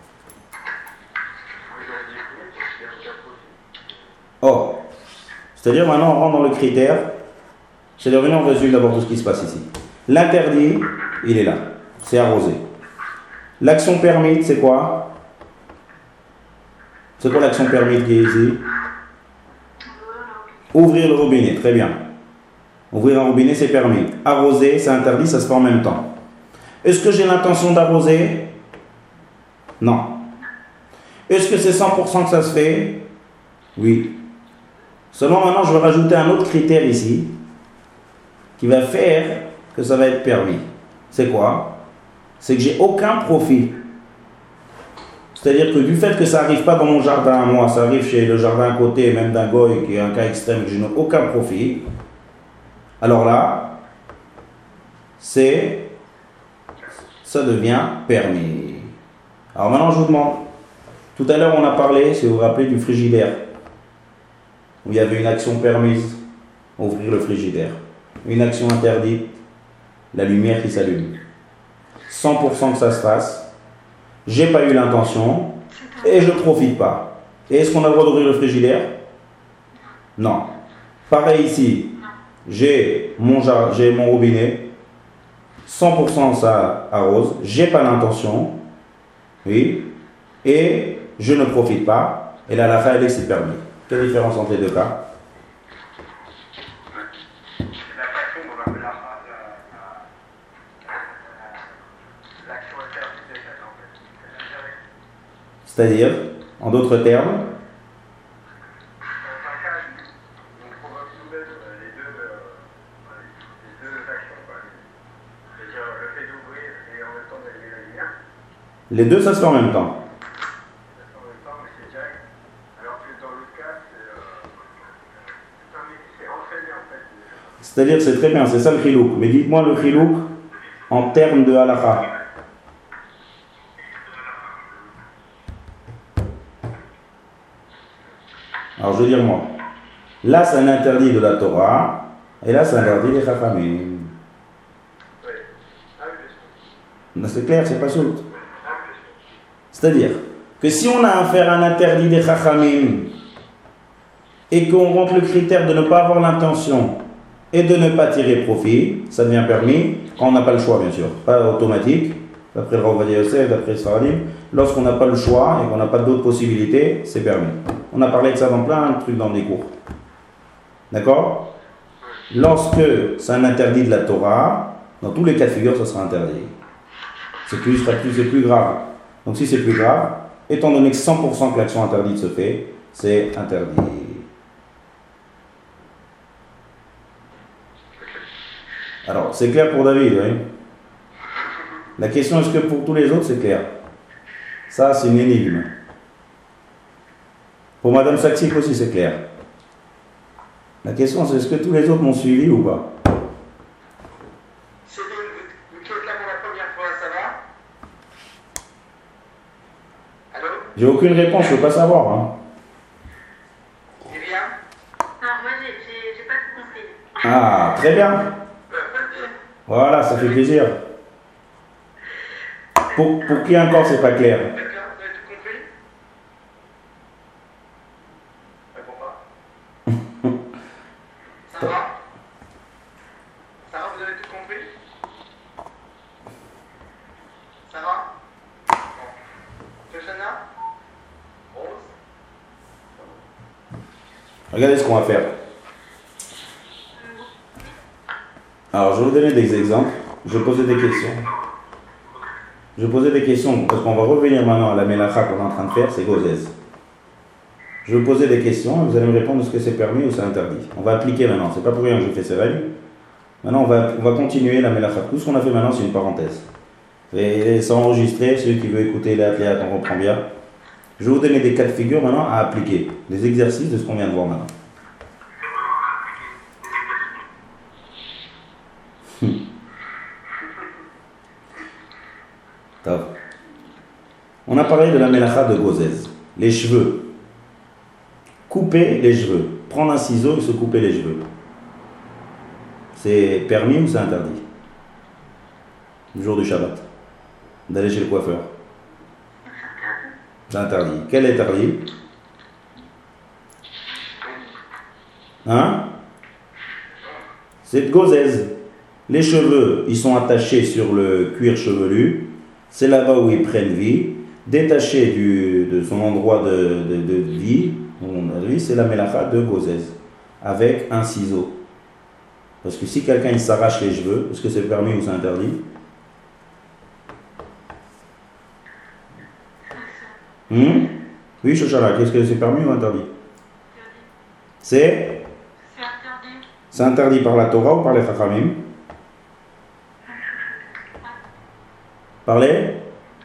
Oh. C'est-à-dire maintenant on rentre dans le critère. C'est-à-dire maintenant on résume d'abord tout ce qui se passe ici. L'interdit, il est là. C'est arrosé. L'action permise, c'est quoi? C'est quoi l'action permise qui est ici? Ouvrir le robinet, très bien. Ouvrir un robinet, c'est permis. Arroser, c'est interdit, ça se fait en même temps. Est-ce que j'ai l'intention d'arroser? Non. Est-ce que c'est cent pour cent que ça se fait? Oui. Seulement maintenant, je vais rajouter un autre critère ici qui va faire que ça va être permis. C'est quoi? C'est que j'ai aucun profit. C'est-à-dire que du fait que ça n'arrive pas dans mon jardin à moi, ça arrive chez le jardin à côté, même d'un goy, qui est un cas extrême, que je n'ai aucun profit, alors là, c'est, ça devient permis. Alors maintenant, je vous demande, tout à l'heure, on a parlé, si vous vous rappelez, du frigidaire, où il y avait une action permise, ouvrir le frigidaire. Une action interdite, la lumière qui s'allume. cent pour cent que ça se fasse, j'ai pas eu l'intention, et je ne profite pas. Et est-ce qu'on a le droit d'ouvrir le frigidaire? Non. Pareil ici, j'ai mon, jar, j'ai mon robinet, cent pour cent ça arrose, j'ai pas l'intention, oui, et je ne profite pas, et là la fin elle est c'est permis. Quelle différence entre les deux cas? C'est-à-dire, en d'autres termes, les deux, ça se fait en même temps. C'est-à-dire, c'est très bien, c'est ça le khilouk. Mais dites-moi le khilouk en termes de halakha. Alors, je veux dire moi. Là, c'est un interdit de la Torah, et là, c'est un interdit des Chachamim. C'est clair, c'est pas soute. C'est-à-dire que si on a affaire à un interdit des Chachamim et qu'on rentre le critère de ne pas avoir l'intention et de ne pas tirer profit, ça devient permis quand on n'a pas le choix, bien sûr. Pas automatique, d'après le Rav Ovadia Yosef, d'après le Sfaradim. Lorsqu'on n'a pas le choix et qu'on n'a pas d'autres possibilités, c'est permis. On a parlé de ça dans plein de trucs dans des cours. D'accord? Lorsque c'est un interdit de la Torah, dans tous les cas de figure, ça sera interdit. C'est plus, c'est plus grave. Donc si c'est plus grave, étant donné que cent pour cent que l'action interdite se fait, c'est interdit. Alors, c'est clair pour David, oui. La question, est-ce que pour tous les autres, c'est clair? Ça, c'est une énigme. Pour Madame Saksik aussi, c'est clair. La question, c'est est-ce que tous les autres m'ont suivi ou pas? C'est vous qui êtes là pour la première fois, ça va? Allô? J'ai aucune réponse, je ne veux pas savoir. Hein. C'est bien? Non, moi j'ai, j'ai, j'ai pas tout compris. Ah, très bien. Voilà, ça fait plaisir. Pour, pour qui encore, c'est pas clair? D'accord, vous avez tout compris? Réponds pas. Ça va? Ça va, vous avez tout compris? Ça va? Bon. Shoshana? Rose? Regardez ce qu'on va faire. Alors, je vais vous donner des exemples. Je vais poser des questions. Je vais poser des questions parce qu'on va revenir maintenant à la mélacha qu'on est en train de faire, c'est Gozez. Je vais vous poser des questions et vous allez me répondre est-ce que c'est permis ou c'est interdit. On va appliquer maintenant, c'est pas pour rien que je fais ces règles. Maintenant, on va, on va continuer la mélacha. Tout ce qu'on a fait maintenant, c'est une parenthèse. Et c'est enregistré, celui qui veut écouter les athlètes, on reprend bien. Je vais vous donner des cas de figure maintenant à appliquer, des exercices de ce qu'on vient de voir maintenant. Top. On a parlé de la mélacha de Gozez, les cheveux. Couper les cheveux, prendre un ciseau et se couper les cheveux. C'est permis ou c'est interdit? Le jour du Shabbat, d'aller chez le coiffeur. C'est interdit. Quel est interdit? Hein? C'est de Gozez. Les cheveux, ils sont attachés sur le cuir chevelu. C'est là-bas où ils prennent vie. Détaché du, de son endroit de, de, de vie, c'est la mélacha de Gozez, avec un ciseau. Parce que si quelqu'un il s'arrache les cheveux, est-ce que c'est permis ou c'est interdit? Hmm? Oui, Shoshana, qu'est-ce que c'est permis ou interdit? C'est C'est interdit. C'est interdit par la Torah ou par les Chachamim? Par les Euh,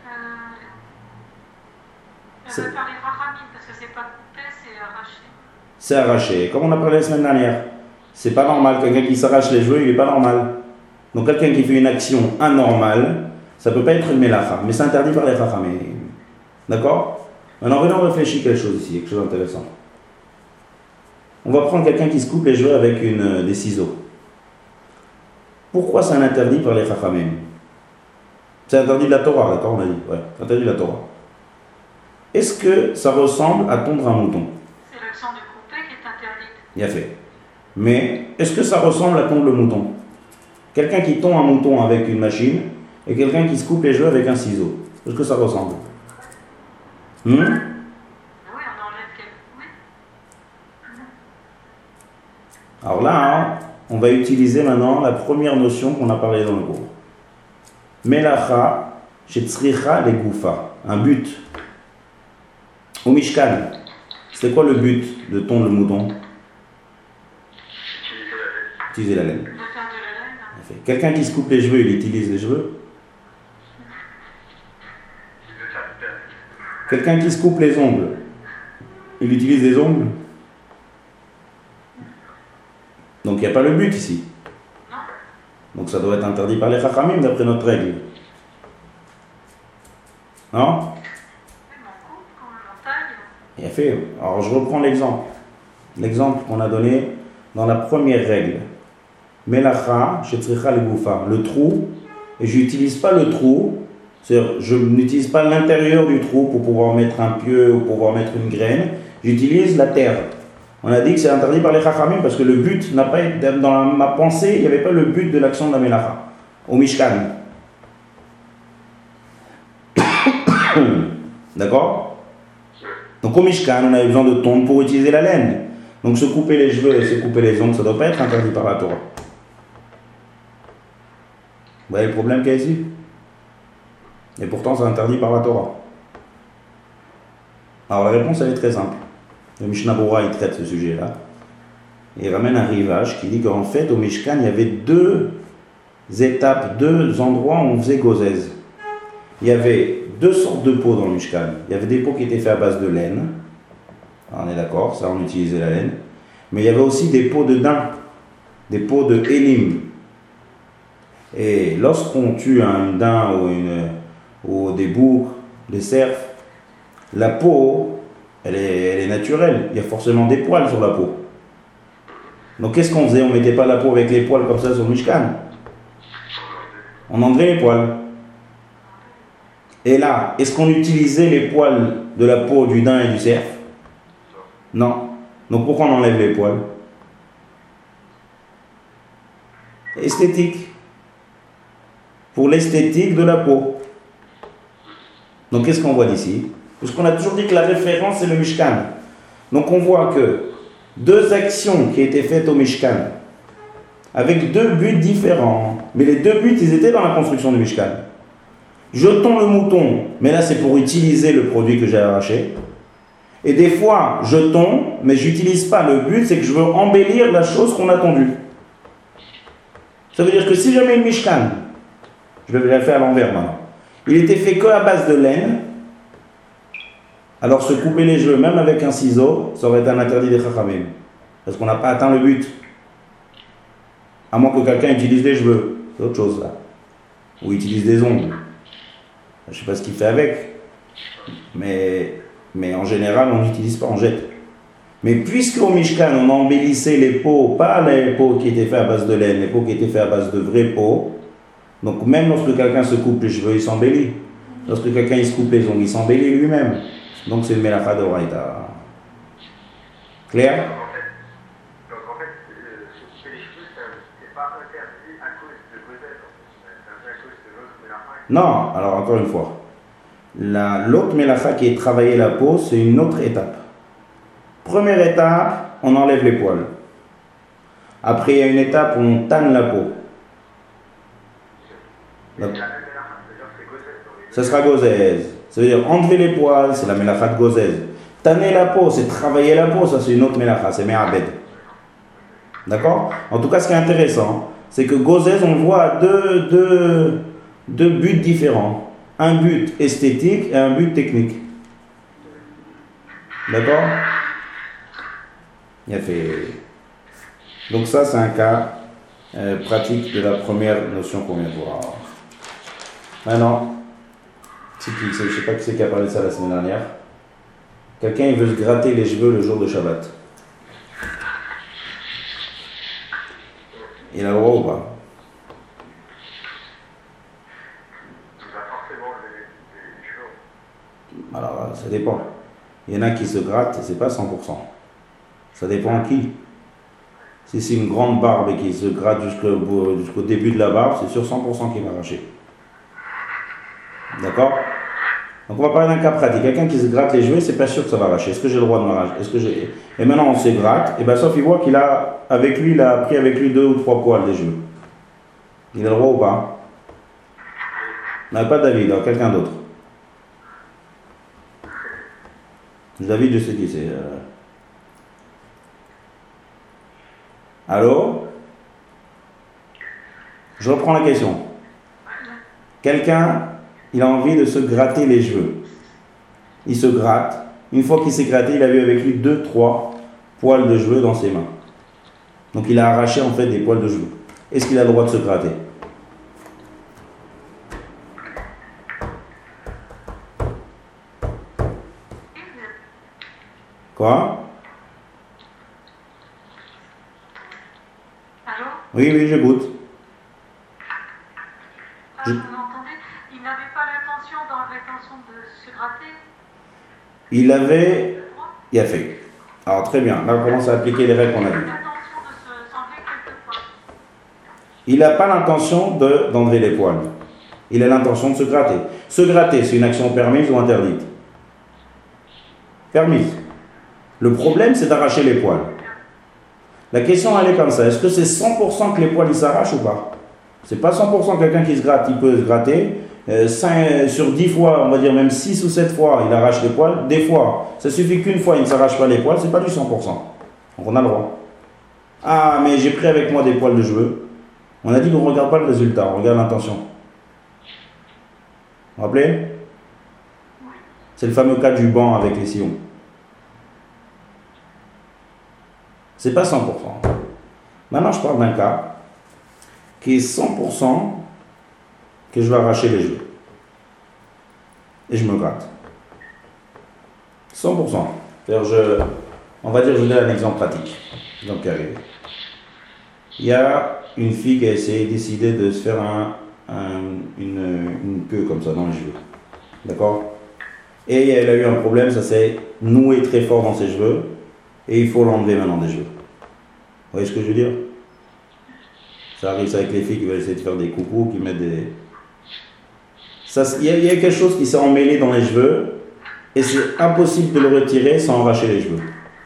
c'est... Par les Chachamim, parce que c'est pas coupé, c'est arraché. C'est arraché. Comme on a parlé la semaine dernière. C'est pas normal. Quelqu'un qui s'arrache les cheveux, il n'est pas normal. Donc quelqu'un qui fait une action anormale, Ça ne peut pas être une mélacha, mais c'est interdit par les chachamim. D'accord? Maintenant, on réfléchit quelque chose ici, quelque chose d'intéressant. On va prendre quelqu'un qui se coupe les cheveux avec une, des ciseaux. Pourquoi c'est un interdit par les chachamim? C'est interdit de la Torah, d'accord, on a dit. Ouais, c'est interdit de la Torah. Est-ce que ça ressemble à tondre un mouton? C'est l'action de couper qui est interdite. Bien fait. Mais est-ce que ça ressemble à tondre le mouton? Quelqu'un qui tond un mouton avec une machine et quelqu'un qui se coupe les cheveux avec un ciseau. Est-ce que ça ressemble? Hmm? Oui, on enlève quelque... Oui. Alors là, hein, on va utiliser maintenant la première notion qu'on a parlé dans le cours. Melacha, shetzricha le goufa. Un but. Au Mishkan, c'était quoi le but de tondre le mouton? Utiliser la laine. De faire de la laine. Quelqu'un qui se coupe les cheveux, il utilise les cheveux. Quelqu'un qui se coupe les ongles, il utilise les ongles. Donc il n'y a pas le but ici. Donc ça doit être interdit par les chachamim d'après notre règle. Non? Il a fait. Alors je reprends l'exemple. L'exemple qu'on a donné dans la première règle. Melacha, shetzricha le goufa. Le trou, et je n'utilise pas le trou, c'est-à-dire je n'utilise pas l'intérieur du trou pour pouvoir mettre un pieu ou pour pouvoir mettre une graine, j'utilise la terre. On a dit que c'est interdit par les chachamim parce que le but n'a pas été, dans ma pensée, il n'y avait pas le but de l'action de la melacha. Au Mishkan. D'accord? Donc au Mishkan, on avait besoin de tondre pour utiliser la laine. Donc se couper les cheveux et se couper les ongles, ça ne doit pas être interdit par la Torah. Vous voyez le problème qu'il y a ici? Et pourtant c'est interdit par la Torah. Alors la réponse elle est très simple. Le Mishnah Bora il traite ce sujet-là. Il ramène un rivage qui dit qu'en fait au Mishkan il y avait deux étapes, deux endroits où on faisait gozèse. Il y avait deux sortes de peaux dans le Mishkan. Il y avait des peaux qui étaient faites à base de laine. On est d'accord, ça on utilisait la laine. Mais il y avait aussi des peaux de daim, des peaux de hélim. Et lorsqu'on tue un daim ou, une, ou des boucs, des cerfs, la peau, elle est, elle est naturelle. Il y a forcément des poils sur la peau. Donc qu'est-ce qu'on faisait? On ne mettait pas la peau avec les poils comme ça sur le Mishkan. On enlevait les poils. Et là, est-ce qu'on utilisait les poils de la peau du daim et du cerf? Non. Donc pourquoi on enlève les poils? Esthétique. Pour l'esthétique de la peau. Donc qu'est-ce qu'on voit d'ici? Parce qu'on a toujours dit que la référence c'est le Mishkan. Donc on voit que deux actions qui étaient faites au Mishkan, avec deux buts différents, mais les deux buts ils étaient dans la construction du Mishkan. Jetons le mouton, mais là c'est pour utiliser le produit que j'ai arraché. Et des fois, je tombe, mais je n'utilise pas. Le but, c'est que je veux embellir la chose qu'on a tondue. Ça veut dire que si jamais une Mishkan, je vais la faire à l'envers maintenant, il était fait que à base de laine, alors se couper les cheveux, même avec un ciseau, ça aurait été un interdit des chachamim. Parce qu'on n'a pas atteint le but. À moins que quelqu'un utilise des cheveux. C'est autre chose, là. Ou utilise des ongles. Je ne sais pas ce qu'il fait avec. Mais... Mais en général, on n'utilise pas, on jette. Mais puisque au Mishkan, on embellissait les peaux, pas les peaux qui étaient faites à base de laine, les peaux qui étaient faites à base de vraies peaux, donc même lorsque quelqu'un se coupe les cheveux, il s'embellit. Lorsque quelqu'un il se coupe les ongles, il s'embellit lui-même. Donc c'est le Melacha de Oraïta. Clair? Donc en fait, donc en fait euh, se couper les cheveux, c'est pas interdit à cause de Gozès, c'est interdit à cause de l'autre Melacha. Non, alors encore une fois. La, l'autre mélacha qui est travailler la peau, c'est une autre étape. Première étape, on enlève les poils. Après, il y a une étape où on tanne la peau. Donc, ça sera gozèse. Ça veut dire enlever les poils, c'est la mélacha de gozèse. Tanner la peau, c'est travailler la peau, ça c'est une autre mélacha, c'est me'abed. D'accord? En tout cas, ce qui est intéressant, c'est que gozèse, on le voit à deux, deux, deux buts différents. Un but esthétique et un but technique. D'accord? Il a fait. Donc ça, c'est un cas euh, pratique de la première notion qu'on vient de voir. Maintenant, c'est qui, je ne sais pas qui c'est qui a parlé de ça la semaine dernière. Quelqu'un il veut se gratter les cheveux le jour de Shabbat. Il a le droit ou pas? Il va forcément lever les cheveux. Alors, ça dépend. Il y en a qui se grattent et c'est pas cent pour cent. Ça dépend qui. Si c'est une grande barbe et qui se gratte jusqu'au, jusqu'au début de la barbe, c'est sur cent pour cent qu'il va arracher. D'accord? Donc on va parler d'un cas pratique. Quelqu'un qui se gratte les cheveux, c'est pas sûr que ça va arracher. Est-ce que j'ai le droit de m'arracher? Est-ce que j'ai... Et maintenant on se gratte, et bien sauf il voit qu'il a, avec lui, il a pris avec lui deux ou trois poils des cheveux. Il a le droit ou pas? Non, pas David, alors quelqu'un d'autre. David, je sais qui c'est. Euh... Allô? Je reprends la question. Quelqu'un, il a envie de se gratter les cheveux. Il se gratte. Une fois qu'il s'est gratté, il a eu avec lui deux, trois poils de cheveux dans ses mains. Donc il a arraché en fait des poils de cheveux. Est-ce qu'il a le droit de se gratter? Quoi? Allô? Oui, oui, j'écoute. Ah, vous m'entendez? Il n'avait pas l'intention, dans l'intention de se gratter? Il avait... Il a fait. Alors très bien, là on commence à appliquer les règles qu'on a vues. L'intention de se s'enlever quelques poils. Il n'a pas l'intention de, d'enlever les poils. Il a l'intention de se gratter. Se gratter, c'est une action permise ou interdite? Permise. Le problème, c'est d'arracher les poils. La question, elle est comme ça. Est-ce que c'est cent pour cent que les poils, ils s'arrachent ou pas? C'est pas cent pour cent quelqu'un qui se gratte, il peut se gratter. Euh, cinq, sur dix fois, on va dire même six ou sept fois, il arrache les poils. Des fois, ça suffit qu'une fois, il ne s'arrache pas les poils, c'est pas du cent pour cent. Donc on a le droit. Ah, mais j'ai pris avec moi des poils de cheveux. On a dit qu'on ne regarde pas le résultat, on regarde l'intention. Vous vous rappelez? C'est le fameux cas du banc avec les sillons. C'est pas cent pour cent. Maintenant, je parle d'un cas qui est cent pour cent que je vais arracher les cheveux. Et je me gratte. cent pour cent. C'est-à-dire, je, on va dire, je vous donne un exemple pratique. Donc, il y a une fille qui a essayé, décidé de se faire un, un, une, une queue comme ça dans les cheveux. D'accord? Et elle a eu un problème, ça s'est noué très fort dans ses cheveux. Et il faut l'enlever maintenant des cheveux. Vous voyez ce que je veux dire? Ça arrive ça avec les filles qui veulent essayer de faire des coucous, qui mettent des... Il y, y a quelque chose qui s'est emmêlé dans les cheveux, et c'est impossible de le retirer sans arracher les cheveux.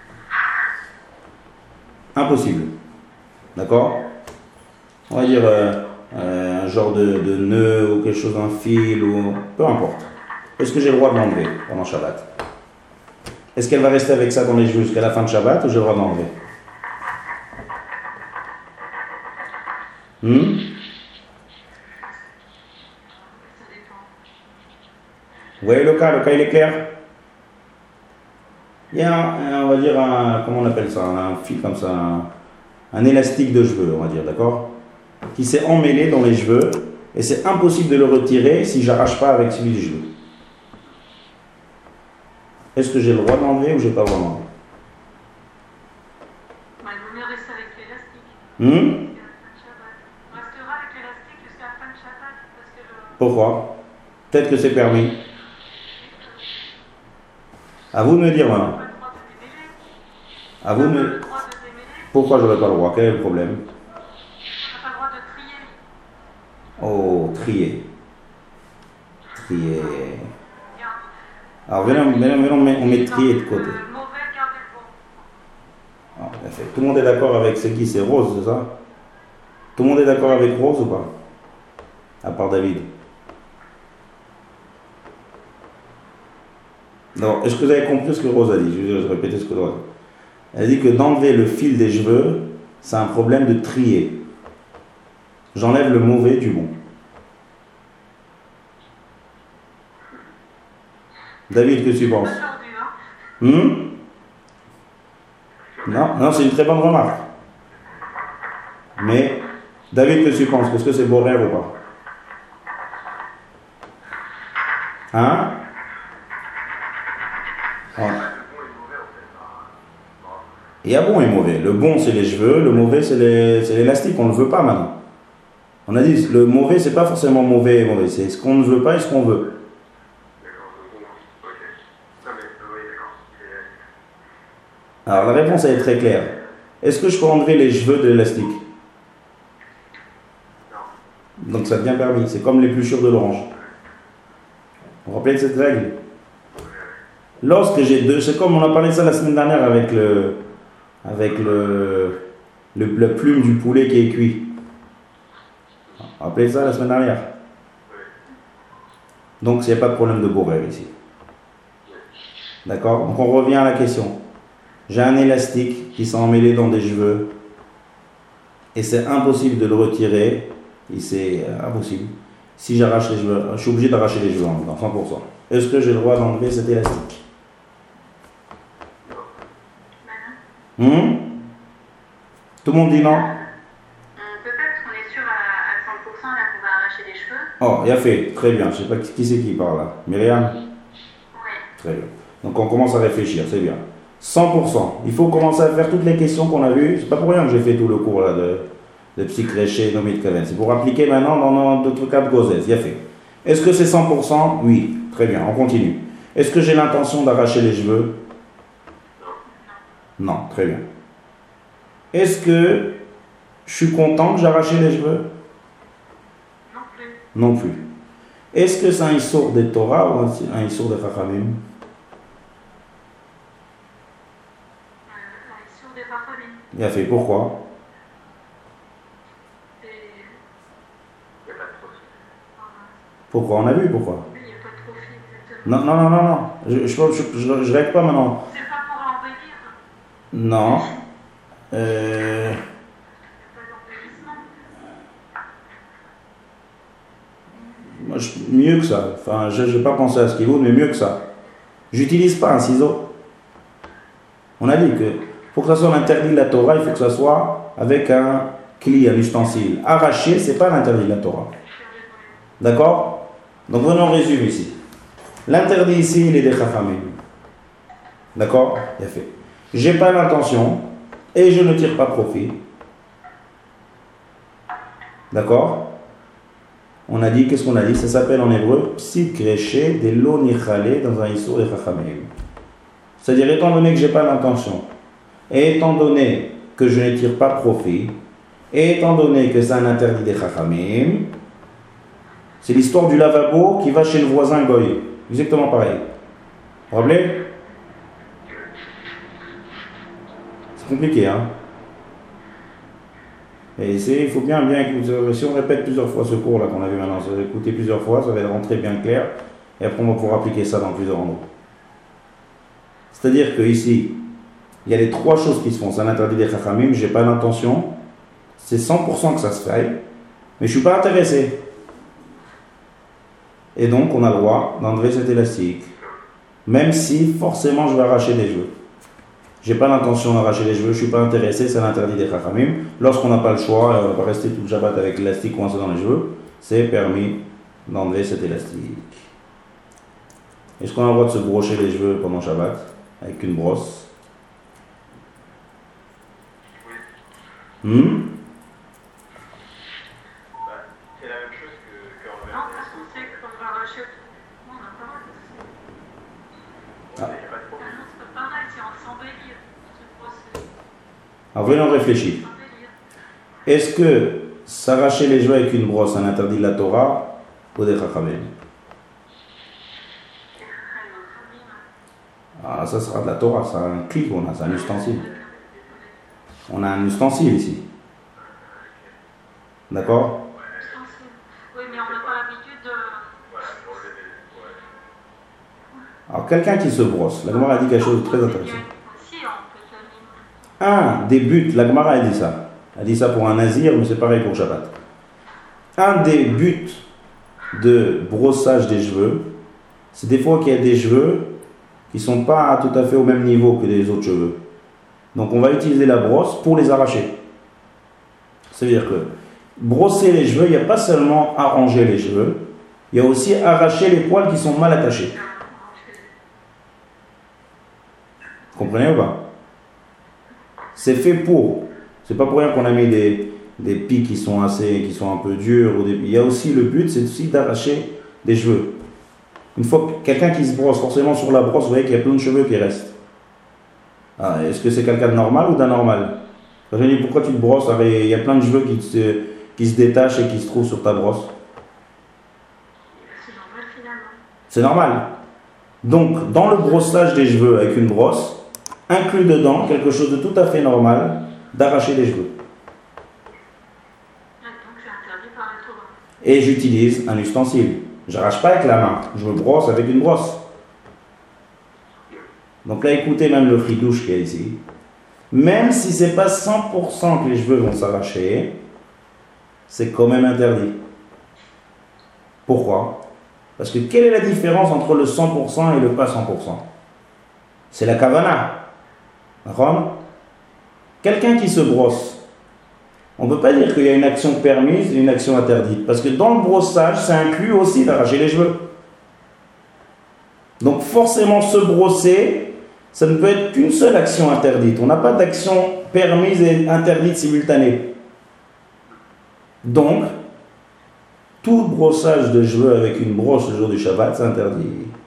Impossible. D'accord? On va dire euh, euh, un genre de, de nœud, ou quelque chose, un fil, ou... peu importe. Est-ce que j'ai le droit de l'enlever pendant Shabbat? Est-ce qu'elle va rester avec ça dans les cheveux jusqu'à la fin de Shabbat ou j'ai le droit de l'enlever? Hmm? Vous voyez le cas? Le cas il est clair? Il y a un, on va dire un, comment on appelle ça? Un fil comme ça, un, un élastique de cheveux, on va dire, d'accord? Qui s'est emmêlé dans les cheveux et c'est impossible de le retirer si j'arrache pas avec celui du cheveu. Est-ce que j'ai le droit d'enlever ou j'ai pas le droit d'enlever? Bah, il vaut mieux rester avec l'élastique. Hmm? On restera avec l'élastique jusqu'à la fin de Shabbat. Parce que le... Pourquoi? Peut-être que c'est permis. À vous de me dire maintenant. On n'a pas le droit de démêler. À vous de On n'a pas me... le droit de démêler. Pourquoi j'aurais pas le droit? Quel est le problème? On n'a pas le droit de trier. Oh, trier. Trier. Regarde. Alors venez, venez, venez, on met, on met trier de côté. Le mauvais, gardez le bon. Ah, bien fait. Tout le monde est d'accord avec ce qui? C'est Rose, c'est ça? Tout le monde est d'accord avec Rose ou pas? À part David. Non, est-ce que vous avez compris ce que Rose a dit? Je vais répéter ce que Rose a dit. Elle a dit que d'enlever le fil des cheveux, c'est un problème de trier. J'enlève le mauvais du bon. David, qu'est-ce que tu penses? Pas tordu, hein. Hmm? Non, non, c'est une très bonne remarque. Mais, David, qu'est-ce que tu penses? Est-ce que c'est beau rêve ou pas? Hein? Ouais. Il y a bon et mauvais. Le bon, c'est les cheveux. Le mauvais, c'est les, c'est l'élastique. On ne le veut pas maintenant. On a dit, le mauvais, c'est pas forcément mauvais et mauvais. C'est ce qu'on ne veut pas et ce qu'on veut. Alors, la réponse, elle est très claire. Est-ce que je peux enlever les cheveux de l'élastique? Donc, ça devient permis. C'est comme l'épluchure de l'orange. Vous vous rappelez de cette règle? Lorsque j'ai deux... C'est comme on a parlé de ça la semaine dernière avec le... Avec le... le la plume du poulet qui est cuit. Vous vous rappelez de ça la semaine dernière? Donc, il n'y a pas de problème de bourrère ici. D'accord? Donc, on revient à la question. J'ai un élastique qui s'est emmêlé dans des cheveux et c'est impossible de le retirer. Et c'est impossible. Si j'arrache les cheveux, je suis obligé d'arracher les cheveux en dedans, cent pour cent. Est-ce que j'ai le droit d'enlever cet élastique? Hmm? Tout le monde dit non? Peut-être qu'on est sûr à, à cent pour cent là qu'on va arracher les cheveux. Oh, il a fait, très bien. Je ne sais pas qui, qui c'est qui parle là. Myriam? Oui. Très bien. Donc on commence à réfléchir, c'est bien. cent pour cent. Il faut commencer à faire toutes les questions qu'on a vues. C'est pas pour rien que j'ai fait tout le cours là de, de psychréché et nommé de Kaven. C'est pour appliquer maintenant dans notre cas de Gozès. Il a fait. Est-ce que c'est cent pour cent? Oui. Très bien, on continue. Est-ce que j'ai l'intention d'arracher les cheveux? Non. Non, très bien. Est-ce que je suis content que j'ai arraché les cheveux? Non plus. Non plus. Est-ce que c'est un issour de Torah ou un issour de Chachamim? Il a fait. Pourquoi? Pourquoi? On a vu pourquoi? Non, non, non, non, non. Je ne je, je, je, je règle pas maintenant. C'est pas pour l'embellir? Non. Euh... Moi, je, mieux que ça. Enfin, je n'ai pas pensé à ce qu'il vaut, mais mieux que ça. J'utilise pas un ciseau. On a dit que pour que ça soit l'interdit de la Torah, il faut que ça soit avec un cli, un ustensile. Arracher, ce n'est pas l'interdit de la Torah. D'accord? Donc, venons résumer ici. L'interdit ici, il est des Chachamim. D'accord? Il a fait. Je n'ai pas l'intention et je ne tire pas profit. D'accord? On a dit, qu'est-ce qu'on a dit? Ça s'appelle en hébreu Psik Reché de lo nichale dans un issour des Chachamim. C'est-à-dire, étant donné que je n'ai pas l'intention, et étant donné que je ne tire pas profit, et étant donné que c'est un interdit des Chachamim, c'est l'histoire du lavabo qui va chez le voisin Goy. Exactement pareil. Vous vous rappelez? C'est compliqué, hein? Et il faut bien, bien écouter. Si on répète plusieurs fois ce cours-là qu'on a vu maintenant, ça va écouter plusieurs fois, ça va rentrer bien clair, et après on va pouvoir appliquer ça dans plusieurs endroits. C'est-à-dire qu'ici, il y a les trois choses qui se font. C'est un interdit des Chachamim, je n'ai pas l'intention, c'est cent pour cent que ça se fait, mais je ne suis pas intéressé. Et donc, on a le droit d'enlever cet élastique, même si forcément je vais arracher des cheveux. Je n'ai pas l'intention d'arracher les cheveux, je ne suis pas intéressé, c'est l'interdit des Chachamim. Lorsqu'on n'a pas le choix, on ne va pas rester tout le Shabbat avec l'élastique coincé dans les cheveux, c'est permis d'enlever cet élastique. Est-ce qu'on a le droit de se brocher les cheveux pendant Shabbat avec une brosse? Oui. Hmm? Bah, c'est la même chose que, que en Non, parce qu'on sait qu'on va arracher. Non, on n'a pas le droit. Ah. Il n'y a pas de Ah problème. non, c'est pas pareil, c'est en s'embellir. C'est une brosse. Alors, voyons réfléchir. S'embellir. Est-ce que s'arracher les cheveux avec une brosse, un interdit de la Torah ou des Chachamim? Ah, ça sera de la Torah, c'est un clip, on a, c'est un ustensile. On a un ustensile ici. D'accord? Oui, mais on n'a pas l'habitude de. Voilà, pour enlever les- ouais. Alors, quelqu'un qui se brosse, la Gemara a dit quelque chose de très intéressant. Si, on peut tenir. Un des buts, la Gemara a dit ça. Elle a dit ça pour un nazir, mais c'est pareil pour Shabbat. Un des buts de brossage des cheveux, c'est des fois qu'il y a des cheveux qui ne sont pas tout à fait au même niveau que les autres cheveux. Donc on va utiliser la brosse pour les arracher. C'est-à-dire que brosser les cheveux, il n'y a pas seulement arranger les cheveux, Il y a aussi arracher les poils qui sont mal attachés. Vous comprenez ou pas? C'est fait pour. C'est pas pour rien qu'on a mis des, des pics qui sont assez, qui sont un peu durs. Ou des, il y a aussi le but, c'est aussi d'arracher des cheveux. Une fois que quelqu'un qui se brosse, forcément sur la brosse, vous voyez qu'il y a plein de cheveux qui restent. Ah, est-ce que c'est quelqu'un de normal ou d'anormal? Je me dis, pourquoi tu te brosses? Il y a plein de cheveux qui se, qui se détachent et qui se trouvent sur ta brosse. C'est normal finalement. C'est normal. Donc, dans le brossage des cheveux avec une brosse, inclut dedans quelque chose de tout à fait normal, d'arracher les cheveux. Ah, donc c'est interdit par la Torah. Et j'utilise un ustensile. Je n'arrache pas avec la main, je me brosse avec une brosse. Donc là, écoutez même le chidouche qu'il y a ici. Même si ce n'est pas cent pour cent que les cheveux vont s'arracher, c'est quand même interdit. Pourquoi? Parce que quelle est la différence entre le cent pour cent et le pas cent pour cent? C'est la kavana. D'accord? Quelqu'un qui se brosse, on ne peut pas dire qu'il y a une action permise et une action interdite. Parce que dans le brossage, ça inclut aussi d'arracher les cheveux. Donc forcément, se brosser, ça ne peut être qu'une seule action interdite. On n'a pas d'action permise et interdite simultanée. Donc, tout brossage de cheveux avec une brosse le jour du Shabbat, c'est interdit.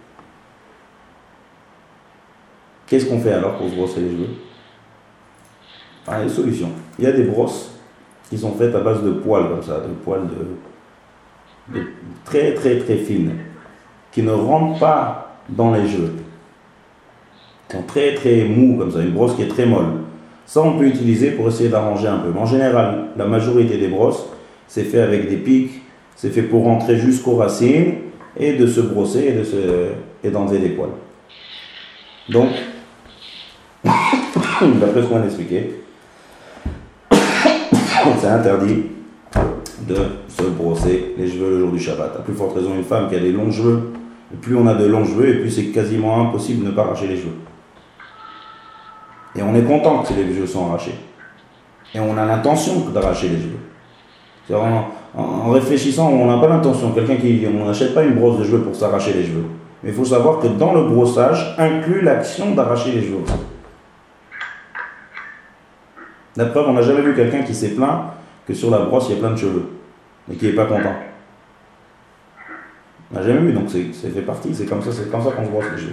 Qu'est-ce qu'on fait alors pour se brosser les cheveux? Ah, il y a des solutions. Il y a des brosses qui sont faites à base de poils comme ça, de poils de, de très très très fines, qui ne rentrent pas dans les cheveux. Ils sont très très mous comme ça, une brosse qui est très molle. Ça on peut utiliser pour essayer d'arranger un peu. Mais en général, la majorité des brosses, c'est fait avec des pics, c'est fait pour rentrer jusqu'aux racines et de se brosser et de se, et d'enlever des poils. Donc, d'après ce qu'on a expliqué, c'est interdit de se brosser les cheveux le jour du Shabbat. À plus forte raison, une femme qui a des longs cheveux, et plus on a de longs cheveux, et plus c'est quasiment impossible de ne pas arracher les cheveux. Et on est content que les cheveux sont arrachés. Et on a l'intention d'arracher les cheveux. C'est-à-dire en, en, en réfléchissant, on n'a pas l'intention. Quelqu'un qui, on n'achète pas une brosse de cheveux pour s'arracher les cheveux. Mais il faut savoir que dans le brossage inclut l'action d'arracher les cheveux. La preuve, on n'a jamais vu quelqu'un qui s'est plaint que sur la brosse, il y a plein de cheveux et qui n'est pas content. On n'a jamais vu, donc c'est, c'est fait partie, c'est comme ça, c'est comme ça qu'on se brosse les cheveux.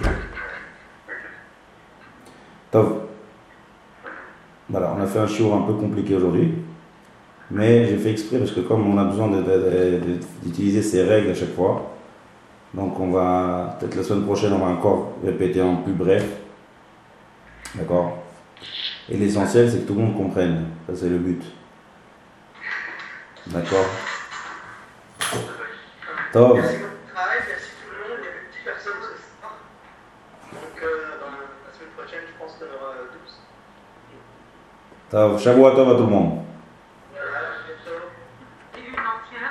Top. Voilà, on a fait un shiur un peu compliqué aujourd'hui, mais j'ai fait exprès parce que comme on a besoin de, de, de, d'utiliser ces règles à chaque fois, donc on va, peut-être la semaine prochaine, on va encore répéter en plus bref. D'accord? Et l'essentiel, c'est que tout le monde comprenne. Ça, c'est le but. D'accord? Top. Merci pour le travail, merci tout le monde. Il y avait dix personnes ce soir. Donc, euh, dans la semaine prochaine, je pense qu'il y en aura douze. Top. Shavua tov à tout le monde. Voilà, bientôt. Et une entière.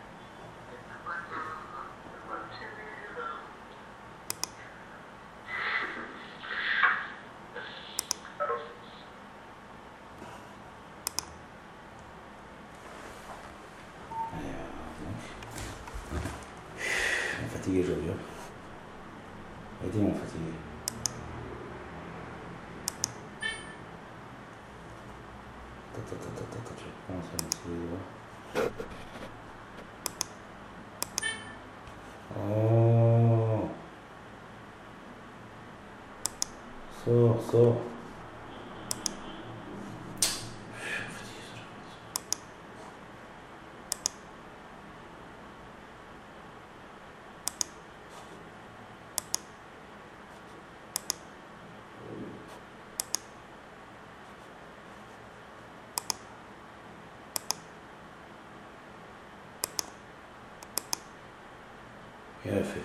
Fatigué aujourd'hui. Aidez-moi fatigué. Tata, tata, tata, je pense à m'excuser. Oh. Sors, sors. Bien fait.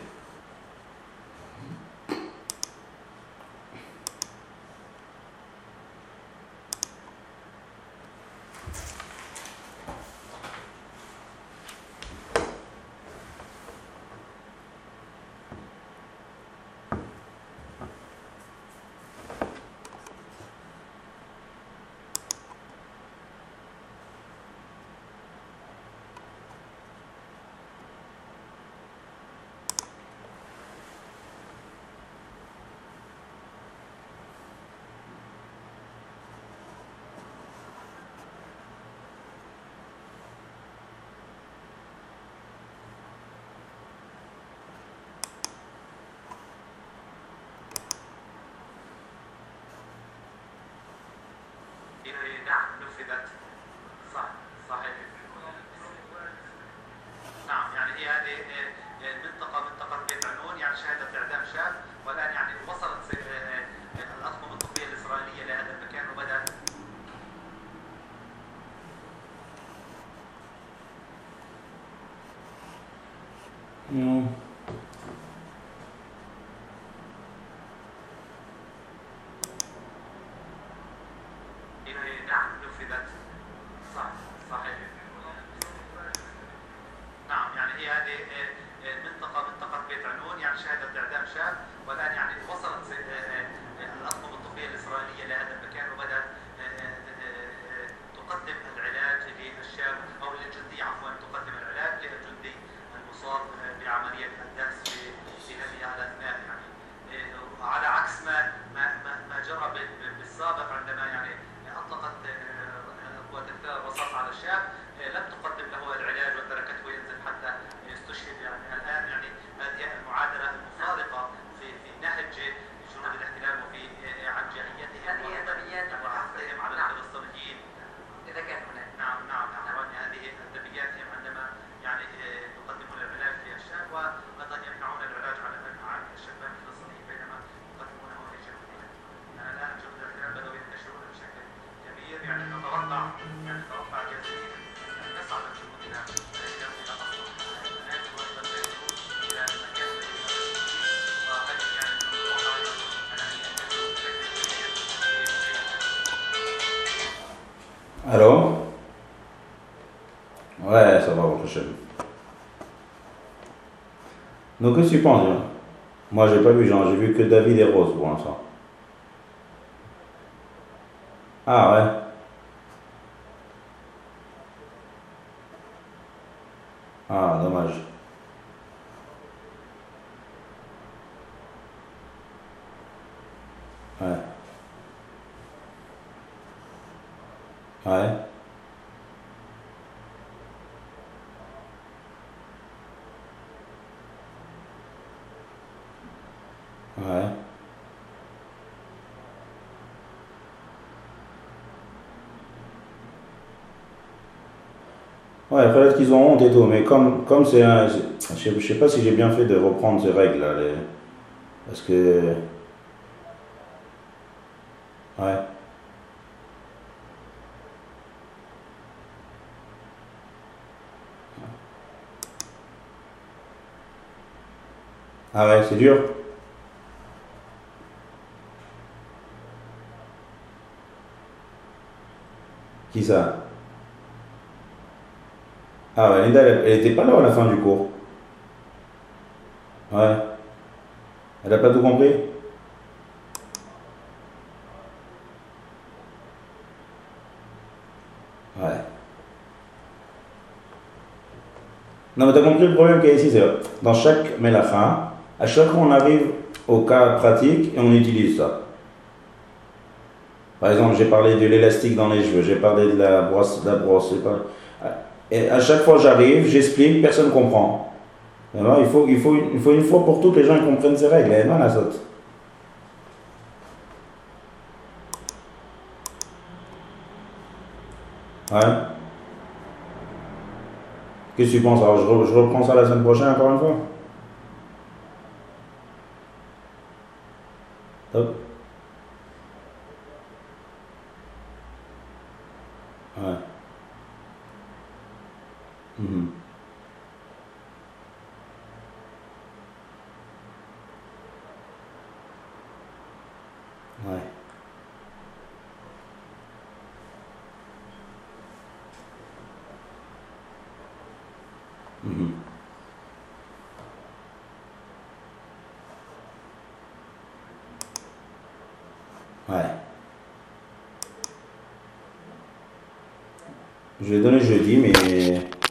Non. نعم نفذت صح صحيح نعم يعني هي هذه المنطقة منطقة بيت عنون يعني شهدت إعدام شاب والآن يعني وصلت الأطقم الطبية الإسرائيلية لهذا المكان وبدأت تقدم العلاج للشاب أو للجندي عفوا تقدم العلاج للجندي المصاب بعملية الدهس في هذه الأثناء يعني على عكس ما ما ما جرى بالسابق عندما يعني أطلقت قوات الاحتلال الرصاص على الشاب لم تقدم له العلاج وتركته ينزل حتى يستشهد يعني الآن يعني هذه المعادلة المفارقة في في نهج جنود الاحتلال وفي عنجهيتهم وحقدهم على الفلسطينيين إذا كان هناك نعم نعم نعم هذه أدبياتهم عندما يعني يقدمون العلاج للشاب وأيضا يمنعون العلاج عن عن الشباب الفلسطينيين بينما يقدمونه لجنودهم يعني الآن جنود الاحتلال بدأوا ينتشرون بشكل كبير يعني نتوقع يعني نتوقع كثير أن نسعى جنودنا إلى إلى أصل الناس وأيضا يصلون إلى مكان وهذه يعني نتوقع أن ينتشروا بشكل كبير. Allô? Ouais, ça va, votre chef. Donc, qu'est-ce que tu penses, hein? Moi, j'ai pas vu Jean, j'ai vu que David et Rose pour l'instant. Ah ouais? Ah, dommage. Ouais. Ouais. Ouais. Ouais, peut-être qu'ils ont honte et tout, mais comme comme c'est un, je sais, je sais pas si j'ai bien fait de reprendre ces règles là, les- parce que ouais. Ah ouais, c'est dur. Qui ça? Ah ouais, Linda, elle, elle était pas là à la fin du cours. Ouais. Elle a pas tout compris? Ouais. Non, mais t'as compris le problème qu'il y a ici, c'est dans chaque mélacha, à chaque fois on arrive au cas pratique et on utilise ça. Par exemple, j'ai parlé de l'élastique dans les cheveux, j'ai parlé de la brosse, de la brosse, j'ai parlé- et à chaque fois j'arrive, j'explique, personne ne comprend. Alors, il faut, il, faut, une- il faut une fois pour toutes les gens ils comprennent ces règles. Et non, la saute. Ouais. Qu'est-ce que tu penses? Alors, je, re- je reprends ça la semaine prochaine encore une fois? Top. Ouais. Mhm. Ouais. Mhm. Ouais. Je vais donner jeudi, mais